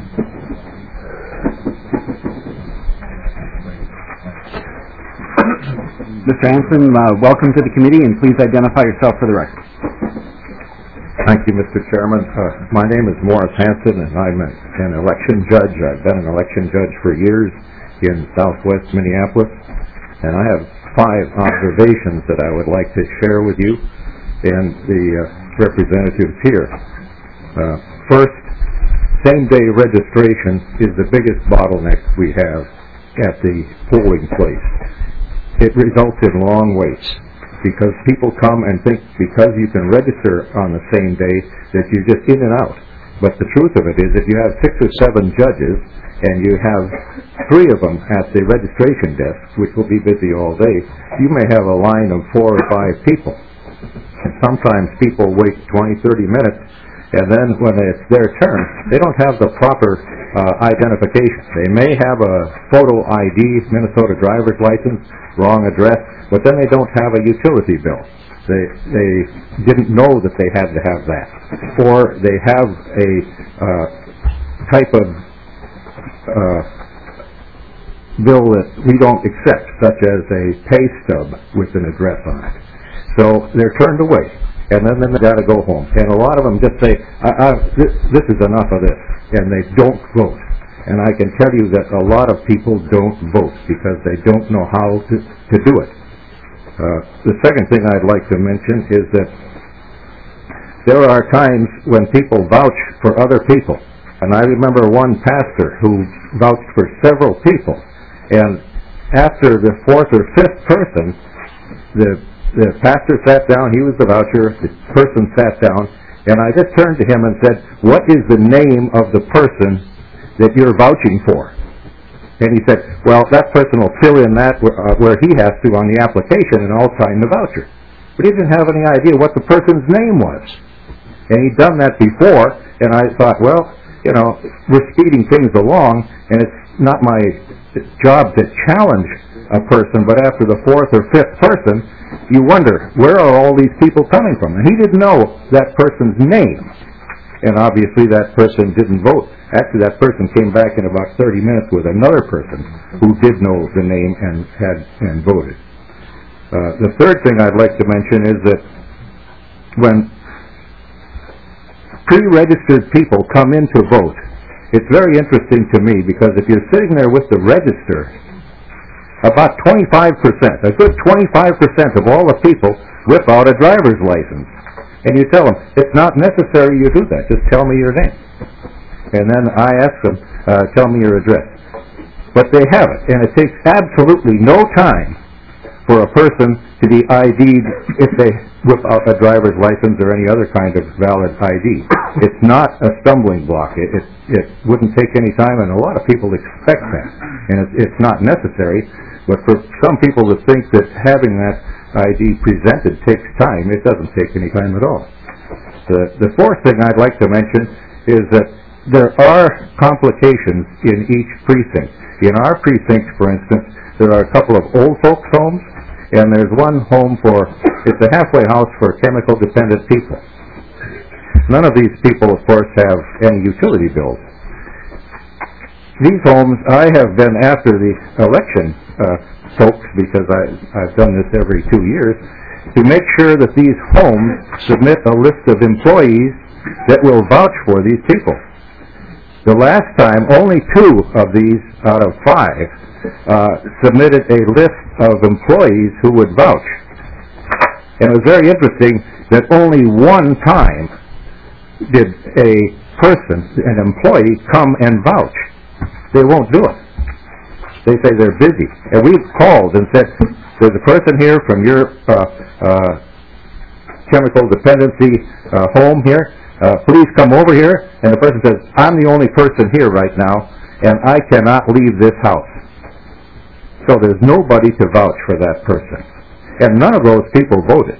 Mister Hanson, uh, welcome to the committee, and please identify yourself for the record. Thank you, Mister Chairman. Uh, my name is Morris Hanson, and I'm a, an election judge. I've been an election judge for years in southwest Minneapolis, and I have five observations that I would like to share with you and the uh, representatives here. Uh, first, same-day registration is the biggest bottleneck we have at the polling place. It results in long waits because people come and think because you can register on the same day that you're just in and out. But the truth of it is if you have six or seven judges and you have three of them at the registration desk, which will be busy all day, you may have a line of four or five people. And sometimes people wait twenty, thirty minutes, and then when it's their turn, they don't have the proper uh, identification. They may have a photo I D, Minnesota driver's license, wrong address, but then they don't have a utility bill. They they didn't know that they had to have that. Or they have a uh, type of uh, bill that we don't accept, such as a pay stub with an address on it. So they're turned away, and then, then they got to go home. And a lot of them just say, I, I, this, this is enough of this, and they don't vote. And I can tell you that a lot of people don't vote because they don't know how to, to do it. Uh, the second thing I'd like to mention is that there are times when people vouch for other people. And I remember one pastor who vouched for several people. And after the fourth or fifth person, the, the pastor sat down, he was the voucher, the person sat down, and I just turned to him and said, what is the name of the person that you're vouching for? And he said, well, that person will fill in that where, uh, where he has to on the application, and I'll sign the voucher. But he didn't have any idea what the person's name was. And he'd done that before, and I thought, well, you know, we're speeding things along, and it's not my job to challenge a person, but after the fourth or fifth person, you wonder, where are all these people coming from? And he didn't know that person's name. And obviously that person didn't vote. Actually, that person came back in about thirty minutes with another person who did know the name and had and voted. Uh, the third thing I'd like to mention is that when pre-registered people come in to vote, it's very interesting to me because if you're sitting there with the register, about twenty-five percent, a good twenty-five percent of all the people whip out a driver's license. And you tell them, it's not necessary you do that, just tell me your name. And then I ask them, uh, tell me your address. But they have it, and it takes absolutely no time for a person to be I D'd if they whip out a driver's license or any other kind of valid I D. It's not a stumbling block. It, it, it wouldn't take any time, and a lot of people expect that. And it, it's not necessary, but for some people to think that having that I D presented takes time, it doesn't take any time at all. The, the fourth thing I'd like to mention is that there are complications in each precinct. In our precinct, for instance, there are a couple of old folks' homes, and there's one home for, it's a halfway house for chemical-dependent people. None of these people, of course, have any utility bills. These homes, I have been after the election uh, folks, because I, I've done this every two years, to make sure that these homes submit a list of employees that will vouch for these people. The last time, only two of these out of five uh, submitted a list of employees who would vouch. And it was very interesting that only one time did a person, an employee, come and vouch. They won't do it. They say they're busy. And we've called and said, there's a person here from your uh, uh, chemical dependency uh, home here. Uh, please come over here. And the person says, I'm the only person here right now, and I cannot leave this house. So there's nobody to vouch for that person. And none of those people voted.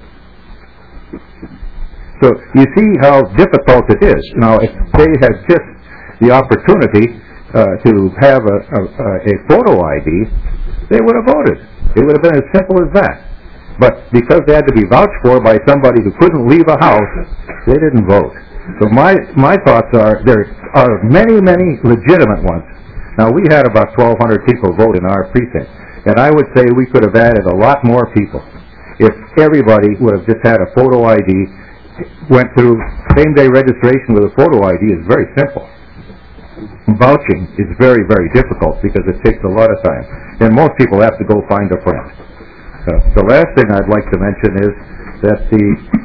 So you see how difficult it is. Now, if they had just the opportunity uh, to have a, a, a photo I D, they would have voted. It would have been as simple as that. But because they had to be vouched for by somebody who couldn't leave a house, they didn't vote. So my, my thoughts are there are many, many legitimate ones. Now, we had about twelve hundred people vote in our precinct, and I would say we could have added a lot more people if everybody would have just had a photo I D, went through, same-day registration with a photo I D is very simple. Vouching is very, very difficult because it takes a lot of time, and most people have to go find a friend. Uh, the last thing I'd like to mention is that the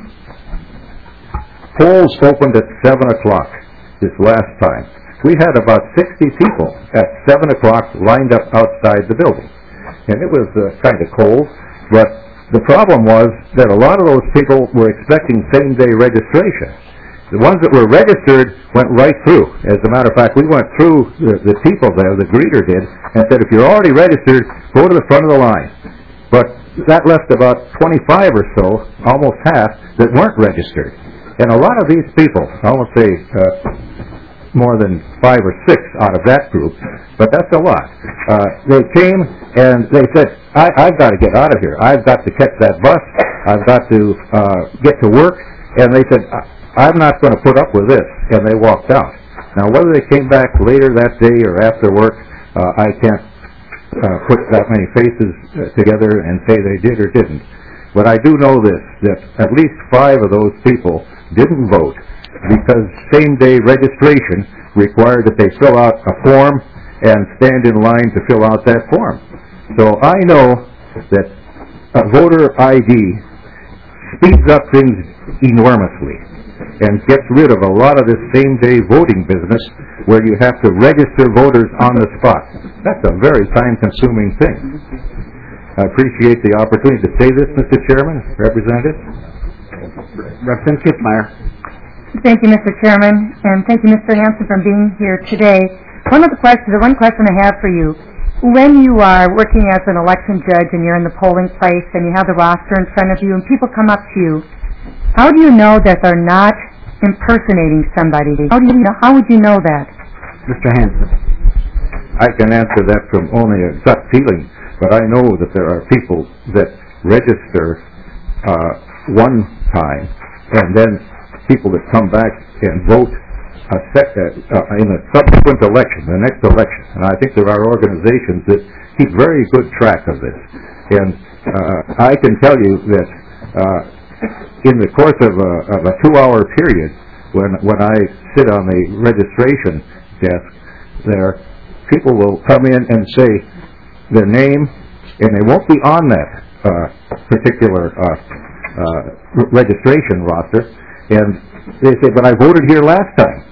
polls opened at seven o'clock this last time. We had about sixty people at seven o'clock lined up outside the building, and it was uh, kind of cold, but the problem was that a lot of those people were expecting same-day registration. The ones that were registered went right through. As a matter of fact, we went through the, the people there, the greeter did, and said, if you're already registered, go to the front of the line. But that left about twenty-five or so, almost half, that weren't registered. And a lot of these people, I won't say uh, more than five or six out of that group, but that's a lot. Uh, they came and they said, I, I've got to get out of here. I've got to catch that bus. I've got to uh, get to work. And they said, I'm not going to put up with this, and they walked out. Now, whether they came back later that day or after work, uh, I can't uh, put that many faces uh, together and say they did or didn't. But I do know this, that at least five of those people didn't vote because same-day registration required that they fill out a form and stand in line to fill out that form. So I know that a voter I D speeds up things enormously and gets rid of a lot of this same-day voting business where you have to register voters on the spot. That's a very time-consuming thing. I appreciate the opportunity to say this, Mister Chairman, Representative. Representative Kitzmeier. Thank you, Mister Chairman, and thank you, Mister Hanson, for being here today. One of the questions, the one question I have for you, when you are working as an election judge and you're in the polling place and you have the roster in front of you and people come up to you, how do you know that they're not impersonating somebody? How do you know? How would you know that? Mister Hanson. I can answer that from only a gut feeling, but I know that there are people that register uh, one time and then people that come back and vote a sec- uh, in a subsequent election, the next election. And I think there are organizations that keep very good track of this. And uh, I can tell you that uh, in the course of a, of a two-hour period, when when I sit on the registration desk there, people will come in and say their name, and they won't be on that uh, particular uh, uh, registration roster, and they say, but I voted here last time.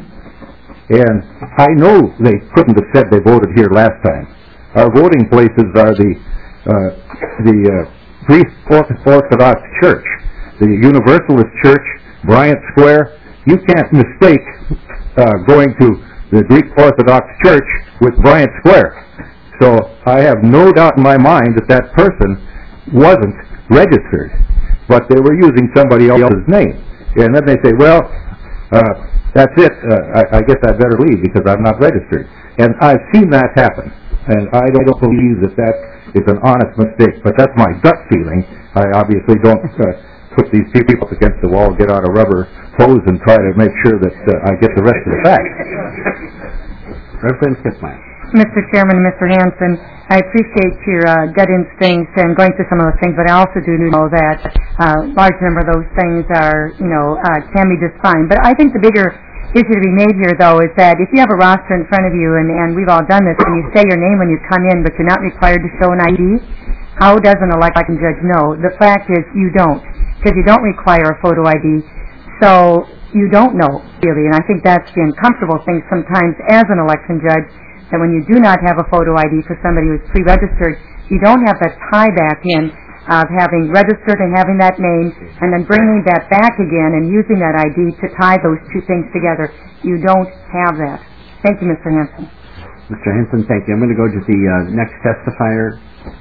And I know they couldn't have said they voted here last time. Our voting places are the uh, the uh, Greek Orthodox Church, the Universalist Church, Bryant Square. You can't mistake uh, going to the Greek Orthodox Church with Bryant Square. So I have no doubt in my mind that that person wasn't registered, but they were using somebody else's name. And then they say, well, uh, that's it. Uh, I, I guess I better leave because I'm not registered. And I've seen that happen, and I don't believe that that is an honest mistake. But that's my gut feeling. I obviously don't uh, put these people against the wall, get out a rubber hose, and try to make sure that uh, I get the rest of the facts. Representative Kitzmeier. Mister Chairman, Mister Hanson, I appreciate your uh, gut instincts and going through some of those things, but I also do know that uh, a large number of those things are, you know, uh, can be just fine. But I think the bigger issue to be made here, though, is that if you have a roster in front of you, and, and we've all done this, and you say your name when you come in, but you're not required to show an I D, how does an election judge know? The fact is you don't, because you don't require a photo I D. So you don't know, really, and I think that's the uncomfortable thing sometimes as an election judge, that when you do not have a photo I D for somebody who's pre-registered, you don't have that tie back in of having registered and having that name and then bringing that back again and using that I D to tie those two things together. You don't have that. Thank you, Mister Hanson. Mister Hanson, thank you. I'm going to go to the uh, next testifier,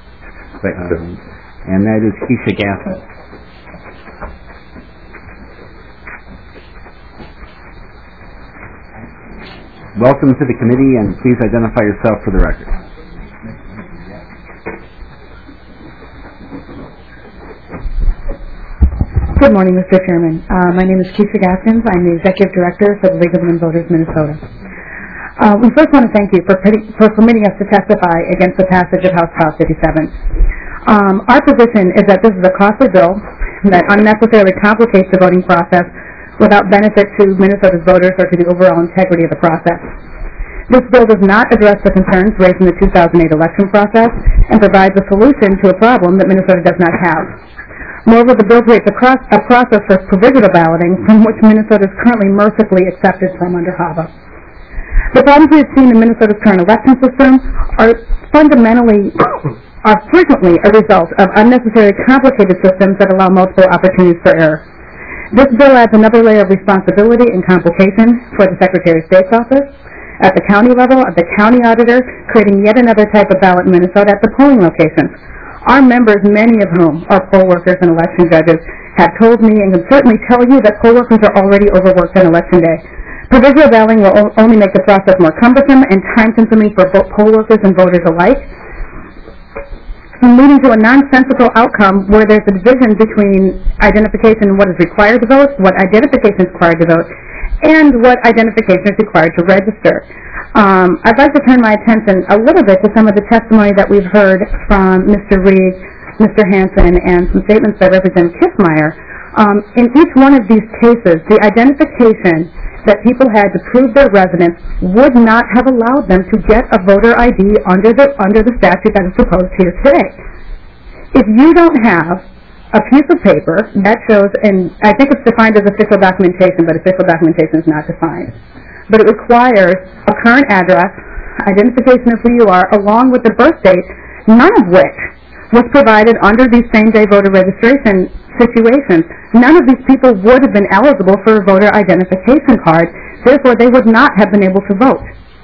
um, and that is Keisha Gaffin. Welcome to the committee, and please identify yourself for the record. Good morning, Mister Chairman. Uh, my name is Keisha Gaskins. I'm the Executive Director for the League of Women Voters Minnesota. Uh, we first want to thank you for, for permitting us to testify against the passage of House File fifty-seven. Um, our position is that this is a costly bill that unnecessarily complicates the voting process without benefit to Minnesota's voters or to the overall integrity of the process. This bill does not address the concerns raised in the two thousand eight election process and provides a solution to a problem that Minnesota does not have. Moreover, the bill creates a, cross, a process for provisional balloting from which Minnesota is currently mercifully accepted from under H A V A. The problems we have seen in Minnesota's current election system are fundamentally, are frequently a result of unnecessarily complicated systems that allow multiple opportunities for error. This bill adds another layer of responsibility and complication for the Secretary of State's office, at the county level, at the county auditor, creating yet another type of ballot in Minnesota at the polling locations. Our members, many of whom are poll workers and election judges, have told me and can certainly tell you that poll workers are already overworked on election day. Provisional balloting will only make the process more cumbersome and time-consuming for both poll workers and voters alike, leading to a nonsensical outcome where there's a division between identification and what is required to vote, what identification is required to vote, and what identification is required to register. Um, I'd like to turn my attention a little bit to some of the testimony that we've heard from Mister Reed, Mister Hansen, and some statements by Representative Kiffmeyer. Um, in each one of these cases, the identification that people had to prove their residence would not have allowed them to get a voter I D under the under the statute that is proposed here today. If you don't have a piece of paper that shows, and I think it's defined as official documentation, but official documentation is not defined, but it requires a current address, identification of who you are, along with the birth date, none of which was provided under these same-day voter registration situations. None of these people would have been eligible for a voter identification card. Therefore, they would not have been able to vote.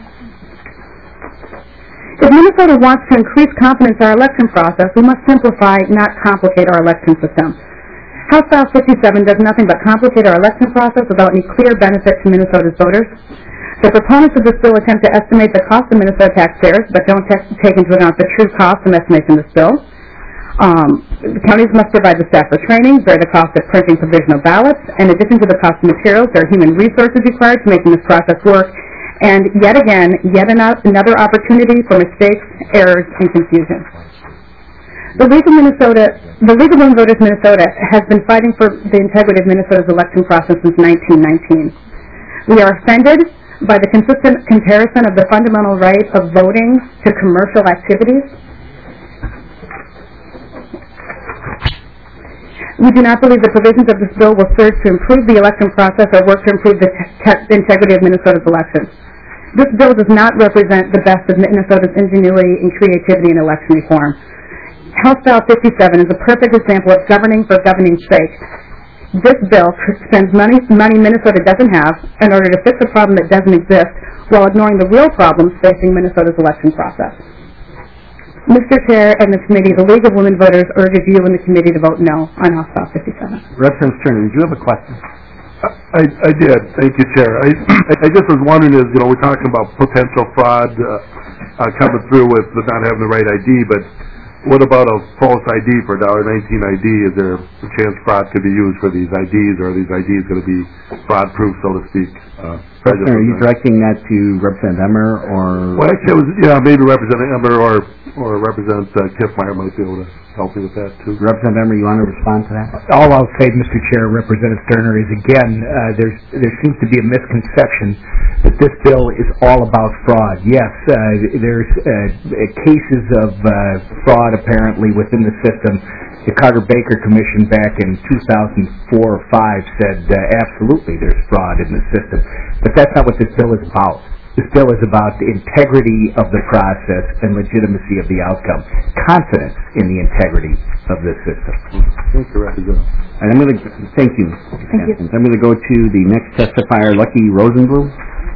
If Minnesota wants to increase confidence in our election process, we must simplify, not complicate our election system. House File fifty-seven does nothing but complicate our election process without any clear benefit to Minnesota's voters. The proponents of this bill attempt to estimate the cost of Minnesota taxpayers, but don't take into account the true cost in estimating this bill. Um, the counties must provide the staff for training, bear the cost of printing provisional ballots. In addition to the cost of materials, there are human resources required to making this process work. And yet again, yet another opportunity for mistakes, errors, and confusion. The League of Minnesota, the League of Women Voters Minnesota has been fighting for the integrity of Minnesota's election process since nineteen nineteen. We are offended by the consistent comparison of the fundamental right of voting to commercial activities. We do not believe the provisions of this bill will serve to improve the election process or work to improve the te- integrity of Minnesota's elections. This bill does not represent the best of Minnesota's ingenuity and creativity in election reform. House File fifty-seven is a perfect example of governing for governing's sake. This bill spends money, money Minnesota doesn't have in order to fix a problem that doesn't exist while ignoring the real problems facing Minnesota's election process. Mister Chair and the committee, the League of Women Voters urges you and the committee to vote no on House File fifty-seven. Representative Turner, did you have a question? I, I did. Thank you, Chair. I, I just was wondering is, you know, we're talking about potential fraud uh, uh, coming through with the not having the right I D, but what about a false I D for a one nineteen I D? Is there a chance fraud could be used for these I Ds, or are these I Ds going to be fraud-proof, so to speak? Uh, President, are you directing that to Representative Emmer, or? Well, actually, it was, yeah, maybe Representative Emmer or or Representative uh, Kiffmeyer might be able to help me with that, too. Representative Emmer, you want to respond to that? All I'll say, Mister Chair, Representative Sterner, is again, uh, there's, there seems to be a misconception that this bill is all about fraud. Yes, uh, there's uh, cases of uh, fraud apparently within the system. The Carter-Baker Commission back in two thousand four or five said uh, absolutely there's fraud in the system. But that's not what this bill is about. This bill is about the integrity of the process and legitimacy of the outcome, confidence in the integrity of the system. Thank you, Representative. And I'm going to thank you. Thank you. I'm going to go to the next testifier, Lucky Rosenblum.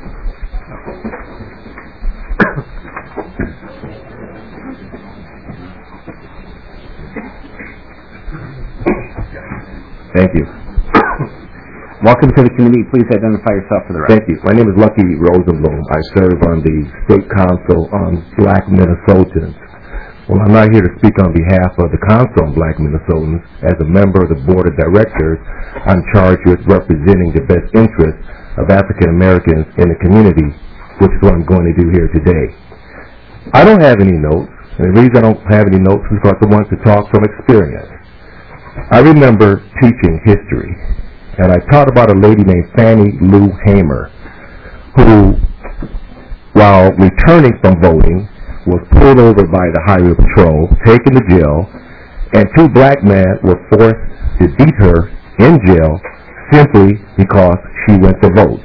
Thank you. Welcome to the committee. Please identify yourself for the record. Thank you. My name is Lucky Rosenblum. I serve on the State Council on Black Minnesotans. Well, I'm not here to speak on behalf of the Council on Black Minnesotans. As a member of the Board of Directors, I'm charged with representing the best interests of African Americans in the community, which is what I'm going to do here today. I don't have any notes, and the reason I don't have any notes is because I want to talk from experience. I remember teaching history And I taught about a lady named Fannie Lou Hamer, who, while returning from voting, was pulled over by the Highway Patrol, taken to jail, and two black men were forced to beat her in jail simply because she went to vote.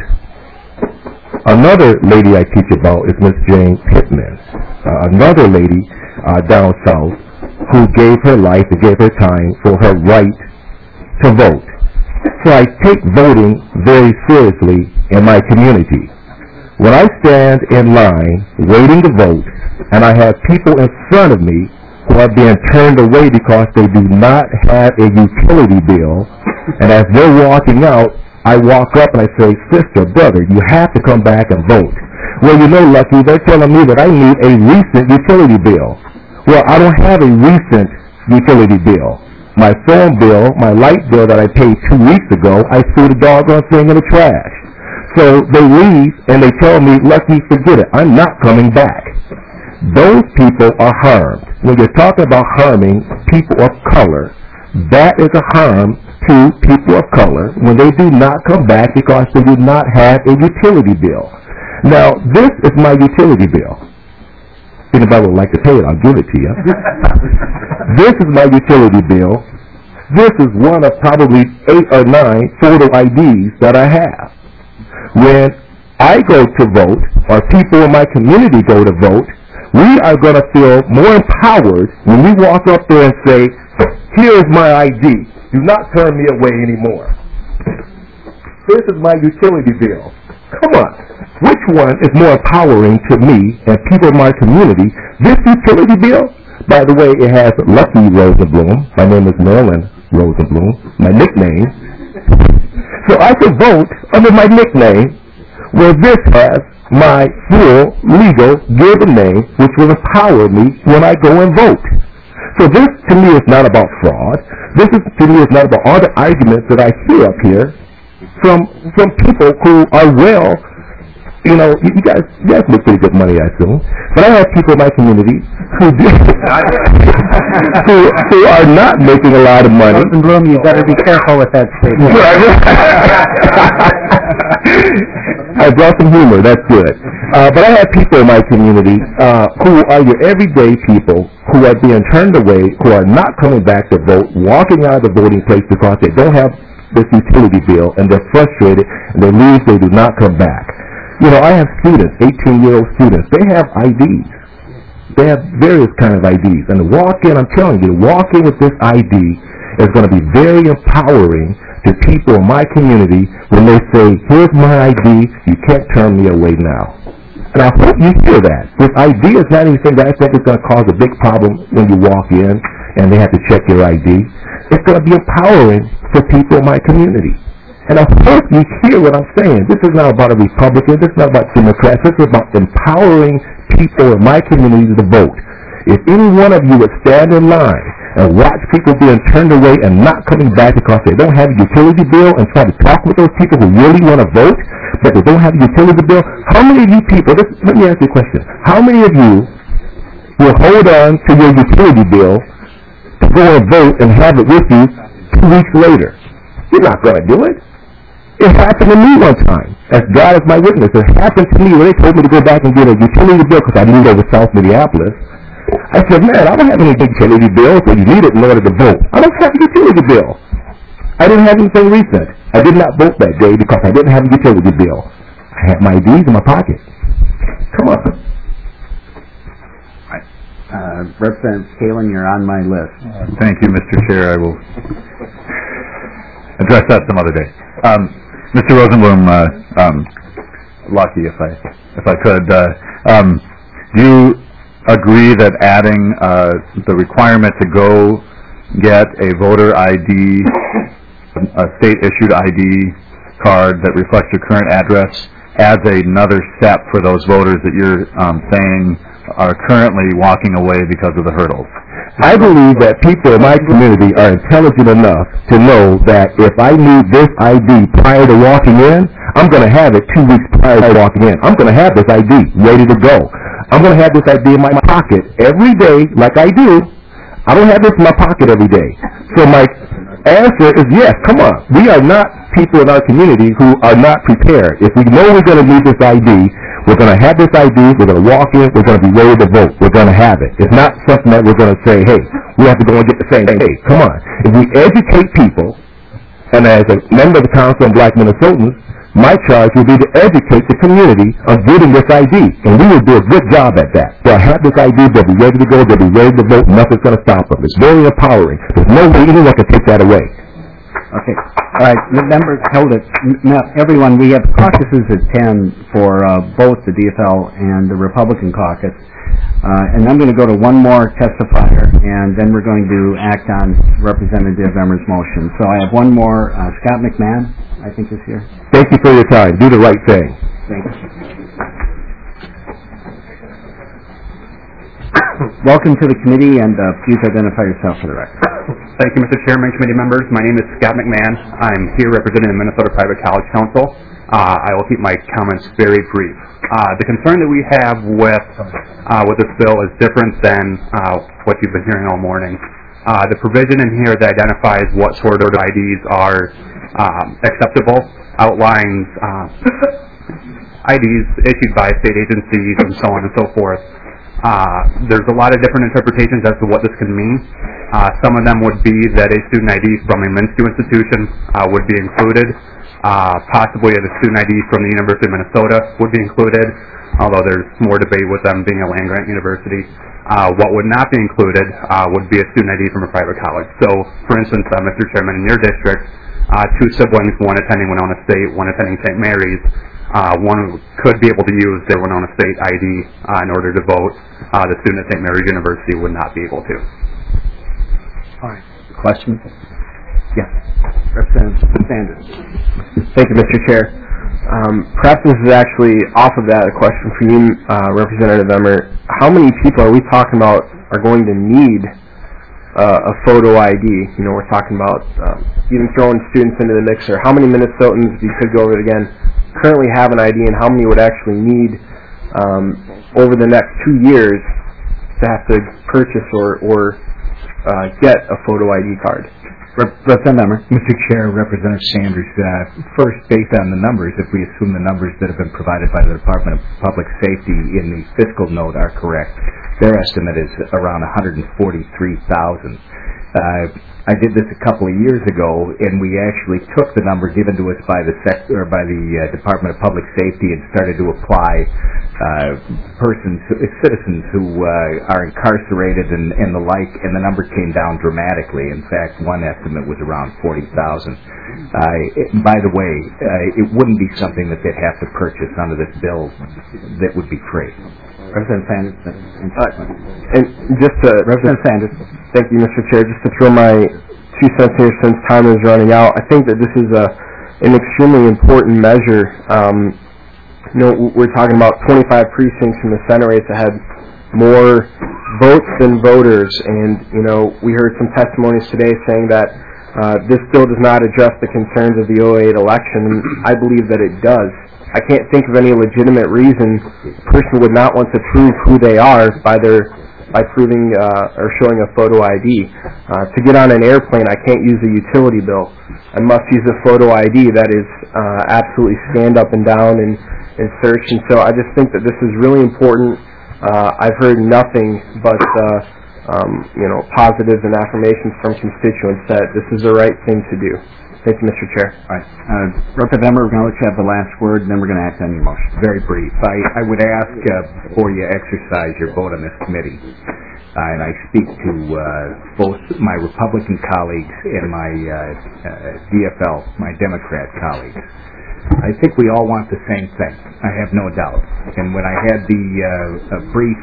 Another lady I teach about is Miss Jane Pittman, uh, another lady uh, down south who gave her life and gave her time for her right to vote. So I take voting very seriously in my community. When I stand in line waiting to vote and I have people in front of me who are being turned away because they do not have a utility bill, and as they're walking out, I walk up and I say, sister, brother, you have to come back and vote. Well, you know, Lucky, they're telling me that I need a recent utility bill. Well, I don't have a recent utility bill. My phone bill, my light bill that I paid two weeks ago, I threw the doggone thing in the trash. So they leave and they tell me, Lucky, forget it, I'm not coming back. Those people are harmed. When you're talking about harming people of color, that is a harm to people of color when they do not come back because they do not have a utility bill. Now, this is my utility bill. If anybody would like to pay it, I'll give it to you. This is my utility bill. This is one of probably eight or nine photo I Ds that I have. When I go to vote, or people in my community go to vote, we are going to feel more empowered when we walk up there and say, here's my I D. Do not turn me away anymore. This is my utility bill. Come on. Which one is more empowering to me and people in my community? This utility bill? By the way, it has Lucky Rosenblum. My name is Marilyn Rosenblum, my nickname. So I can vote under my nickname, where this has my full legal given name, which will empower me when I go and vote. So this, to me, is not about fraud. This, is, to me, is not about all the arguments that I hear up here from from people who are well, you know, you, you guys, you guys make pretty good money, I assume. But I have people in my community who do, who, who are not making a lot of money. Bloom, you better be careful with that statement. I brought some humor, that's good. Uh, but I have people in my community uh, who are your everyday people who are being turned away, who are not coming back to vote, walking out of the voting place because they don't have this utility bill, and they're frustrated, and they leave, they do not come back. You know, I have students, eighteen-year-old students, they have I Ds. They have various kind of I Ds. And to walk in, I'm telling you, to walk in with this I D is going to be very empowering to people in my community when they say, here's my I D, you can't turn me away now. And I hope you hear that. This I D is not anything that I think is going to cause a big problem when you walk in and they have to check your I D. It's going to be empowering for people in my community. And I hope you hear what I'm saying. This is not about a Republican. This is not about Democrats. This is about empowering people in my community to vote. If any one of you would stand in line and watch people being turned away and not coming back because they don't have a utility bill and try to talk with those people who really want to vote, but they don't have a utility bill, how many of you people, this, let me ask you a question, how many of you will hold on to your utility bill to go and vote and have it with you two weeks later? You're not going to do it. It happened to me one time. As God is my witness, it happened to me when they told me to go back and get a utility bill because I moved over South Minneapolis. I said, man, I don't have any utility bills, so you need it in order to vote. I don't have a utility bill. I didn't have anything recent. I did not vote that day because I didn't have a utility bill. I had my I Ds in my pocket. Come on. Uh, Representative Kalin, you're on my list. Uh, thank you, Mister Chair. I will address that some other day. Um, Mister Rosenblum, uh, um, Lucky, if I if I could, uh, um, do you agree that adding uh, the requirement to go get a voter I D, a state-issued I D card that reflects your current address, adds another step for those voters that you're um, saying are currently walking away because of the hurdles? I believe that people in my community are intelligent enough to know that if I need this I D prior to walking in, I'm going to have it two weeks prior to walking in. I'm going to have this I D ready to go. I'm going to have this I D in my pocket every day like I do. I don't have this in my pocket every day. So my answer is yes. Come on. We are not people in our community who are not prepared. If we know we're going to need this I D, we're going to have this I D, we're going to walk in, we're going to be ready to vote. We're going to have it. It's not something that we're going to say, hey, we have to go and get the same thing. Hey, come on. If we educate people, and as a member of the Council on Black Minnesotans, my charge will be to educate the community on getting this I D, and we will do a good job at that. They'll have this I D, they'll be ready to go, they'll be ready to vote, nothing's going to stop them. It's very empowering. There's no way anyone can take that away. Okay. All right. The members held it. Now, everyone, we have caucuses at ten for uh, both the D F L and the Republican caucus. Uh, and I'm going to go to one more testifier, and then we're going to act on Representative Emmer's motion. So I have one more. Uh, Scott McMahon, I think, is here. Thank you for your time. Do the right thing. Thank you. Welcome to the committee, and uh, please identify yourself for the record. Thank you, Mister Chairman, committee members. My name is Scott McMahon. I'm here representing the Minnesota Private College Council. Uh, I will keep my comments very brief. Uh, the concern that we have with uh, with this bill is different than uh, what you've been hearing all morning. Uh, the provision in here that identifies what sort of I Ds are um, acceptable outlines uh, I Ds issued by state agencies and so on and so forth. Uh, there's a lot of different interpretations as to what this can mean. Uh, some of them would be that a student I D from a Minstu institution uh, would be included. Uh, possibly a student I D from the University of Minnesota would be included, although there's more debate with them being a land-grant university. Uh, what would not be included uh, would be a student I D from a private college. So, for instance, uh, Mister Chairman, in your district, uh, two siblings, one attending Winona State, one attending Saint Mary's, uh, one could be able to use their Winona State I D uh, in order to vote. Uh, the student at Saint Mary's University would not be able to. All right. Questions? Yes. Representative Sanders. Thank you, Mister Chair. Um, perhaps this is actually off of that, a question for you, uh, Representative Emmer. How many people are we talking about are going to need uh, a photo I D? You know, we're talking about um, even throwing students into the mixer. How many Minnesotans, you could go over it again, currently have an I D, and how many would actually need um, over the next two years to have to purchase or, or uh, get a photo I D card? Representative Mister Chair, Representative Sanders, uh, first, based on the numbers, if we assume the numbers that have been provided by the Department of Public Safety in the fiscal note are correct, their estimate is around one hundred forty-three thousand. Uh, I did this a couple of years ago, and we actually took the number given to us by the sec- or by the uh, Department of Public Safety and started to apply uh, persons, citizens who uh, are incarcerated and, and the like, and the number came down dramatically. In fact, one estimate was around forty thousand. Uh, by the way, uh, it wouldn't be something that they'd have to purchase under this bill that would be free. Representative Sanders. Uh, and just to... Representative Sanders. Thank you, Mister Chair. Just to throw my two cents here since time is running out, I think that this is a, an extremely important measure. Um, you know, we're talking about twenty-five precincts in the Senate race that had more votes than voters, and, you know, we heard some testimonies today saying that uh, this bill does not address the concerns of the oh eight election. I believe that it does. I can't think of any legitimate reason a person would not want to prove who they are by their by proving uh, or showing a photo I D. Uh, to get on an airplane, I can't use a utility bill. I must use a photo I D that is uh, absolutely scanned up and down and, and search. And so I just think that this is really important. Uh, I've heard nothing but uh, um, you know, positives and affirmations from constituents that this is the right thing to do. Thank you, Mister Chair. All right. Uh, Representative Emmer, we're going to let you have the last word, and then we're going to act on your motion. Very brief. I, I would ask, uh, before you exercise your vote on this committee, uh, and I speak to uh, both my Republican colleagues and my uh, uh, D F L, my Democrat colleagues, I think we all want the same thing. I have no doubt. And when I had the uh, a brief,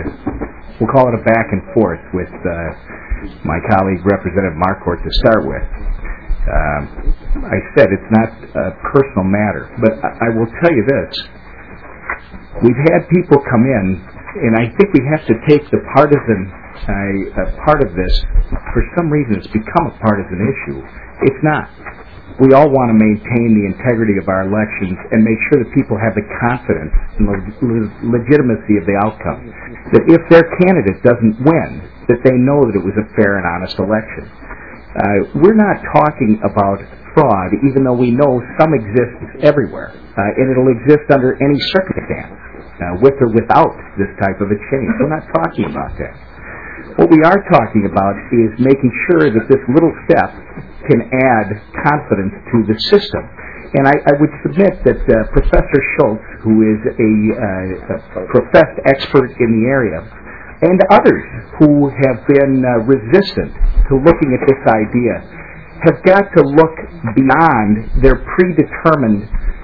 uh, we'll call it a back and forth with uh, my colleague, Representative Marquardt, to start with, Uh, I said it's not a personal matter, but I, I will tell you this. We've had people come in, and I think we have to take the partisan uh, uh, part of this. For some reason, it's become a partisan issue. It's not. We all want to maintain the integrity of our elections and make sure that people have the confidence in the le- legitimacy of the outcome. That if their candidate doesn't win, that they know that it was a fair and honest election. Uh, we're not talking about fraud, even though we know some exists everywhere, uh, and it'll exist under any circumstance, uh, with or without this type of a change. We're not talking about that. What we are talking about is making sure that this little step can add confidence to the system. And I, I would submit that uh, Professor Schultz, who is a, uh, a professed expert in the area, and others who have been uh, resistant to looking at this idea, have got to look beyond their predetermined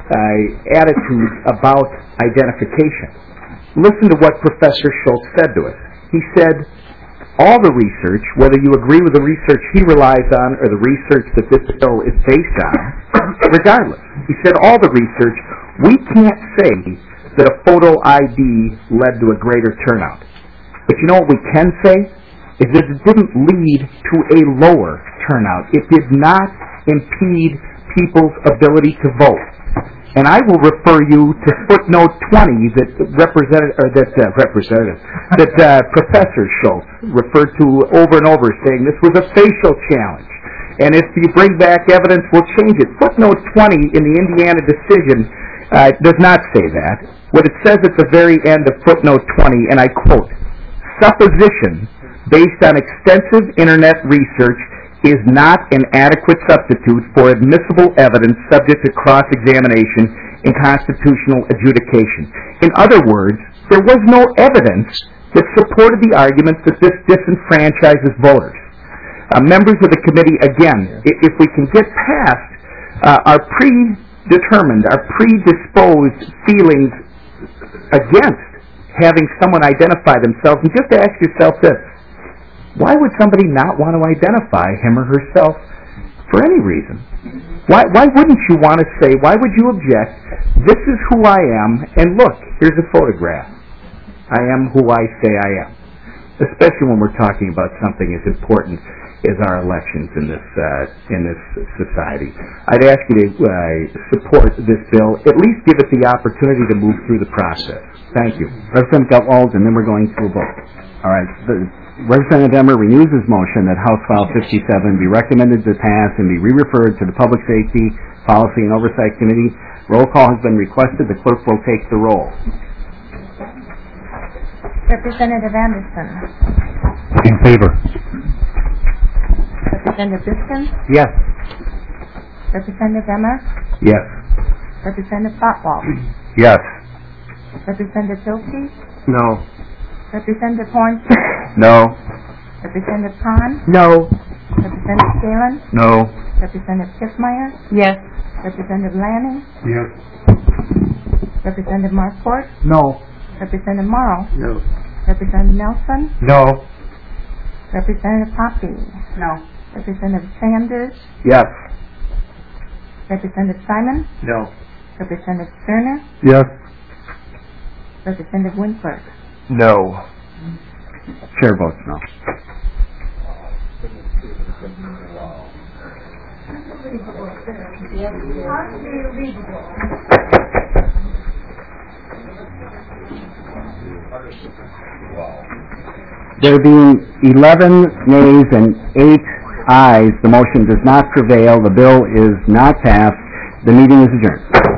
uh, attitude about identification. Listen to what Professor Schultz said to us. He said, all the research, whether you agree with the research he relies on or the research that this bill is based on, regardless, he said all the research, we can't say that a photo I D led to a greater turnout. But you know what we can say? Is that it didn't lead to a lower turnout. It did not impede people's ability to vote. And I will refer you to footnote twenty that representative, or that uh, representative, that uh, Professor Schultz referred to over and over, saying this was a facial challenge. And if you bring back evidence, we'll change it. Footnote twenty in the Indiana decision uh, does not say that. What it says at the very end of footnote twenty, and I quote, supposition based on extensive Internet research is not an adequate substitute for admissible evidence subject to cross-examination in constitutional adjudication. In other words, there was no evidence that supported the argument that this disenfranchises voters. Uh, members of the committee, again, if, if we can get past uh, our predetermined, our predisposed feelings against having someone identify themselves, and just ask yourself this, why would somebody not want to identify him or herself for any reason? Why, why wouldn't you want to say, why would you object, this is who I am, and look, here's a photograph. I am who I say I am. Especially when we're talking about something as important as our elections in this uh, in this society. I'd ask you to uh, support this bill, at least give it the opportunity to move through the process. Thank you. Representative Gutwald, and then we're going to a vote. All right. The, Representative Emmer renews his motion that House File fifty-seven be recommended to pass and be re-referred to the Public Safety, Policy, and Oversight Committee. Roll call has been requested. The clerk will take the roll. Representative Anderson. In favor. Representative Biskin. Yes. Representative Emmer. Yes. Representative Botwald. Yes. Representative Hilke. No. Representative Horn. No. Representative Kahn. No. Representative Galen. No. Representative Kiffmeyer. Yes. Representative Lanning. Yes. Representative Marquardt. No. Representative Morrow. No. Representative Nelson. No. Representative Poppy. No. Representative Sanders. Yes. Representative Simon. No. Representative Sterner. Yes. Representative Winkler. No. Chair votes no. There being eleven nays and eight ayes, the motion does not prevail. The bill is not passed. The meeting is adjourned.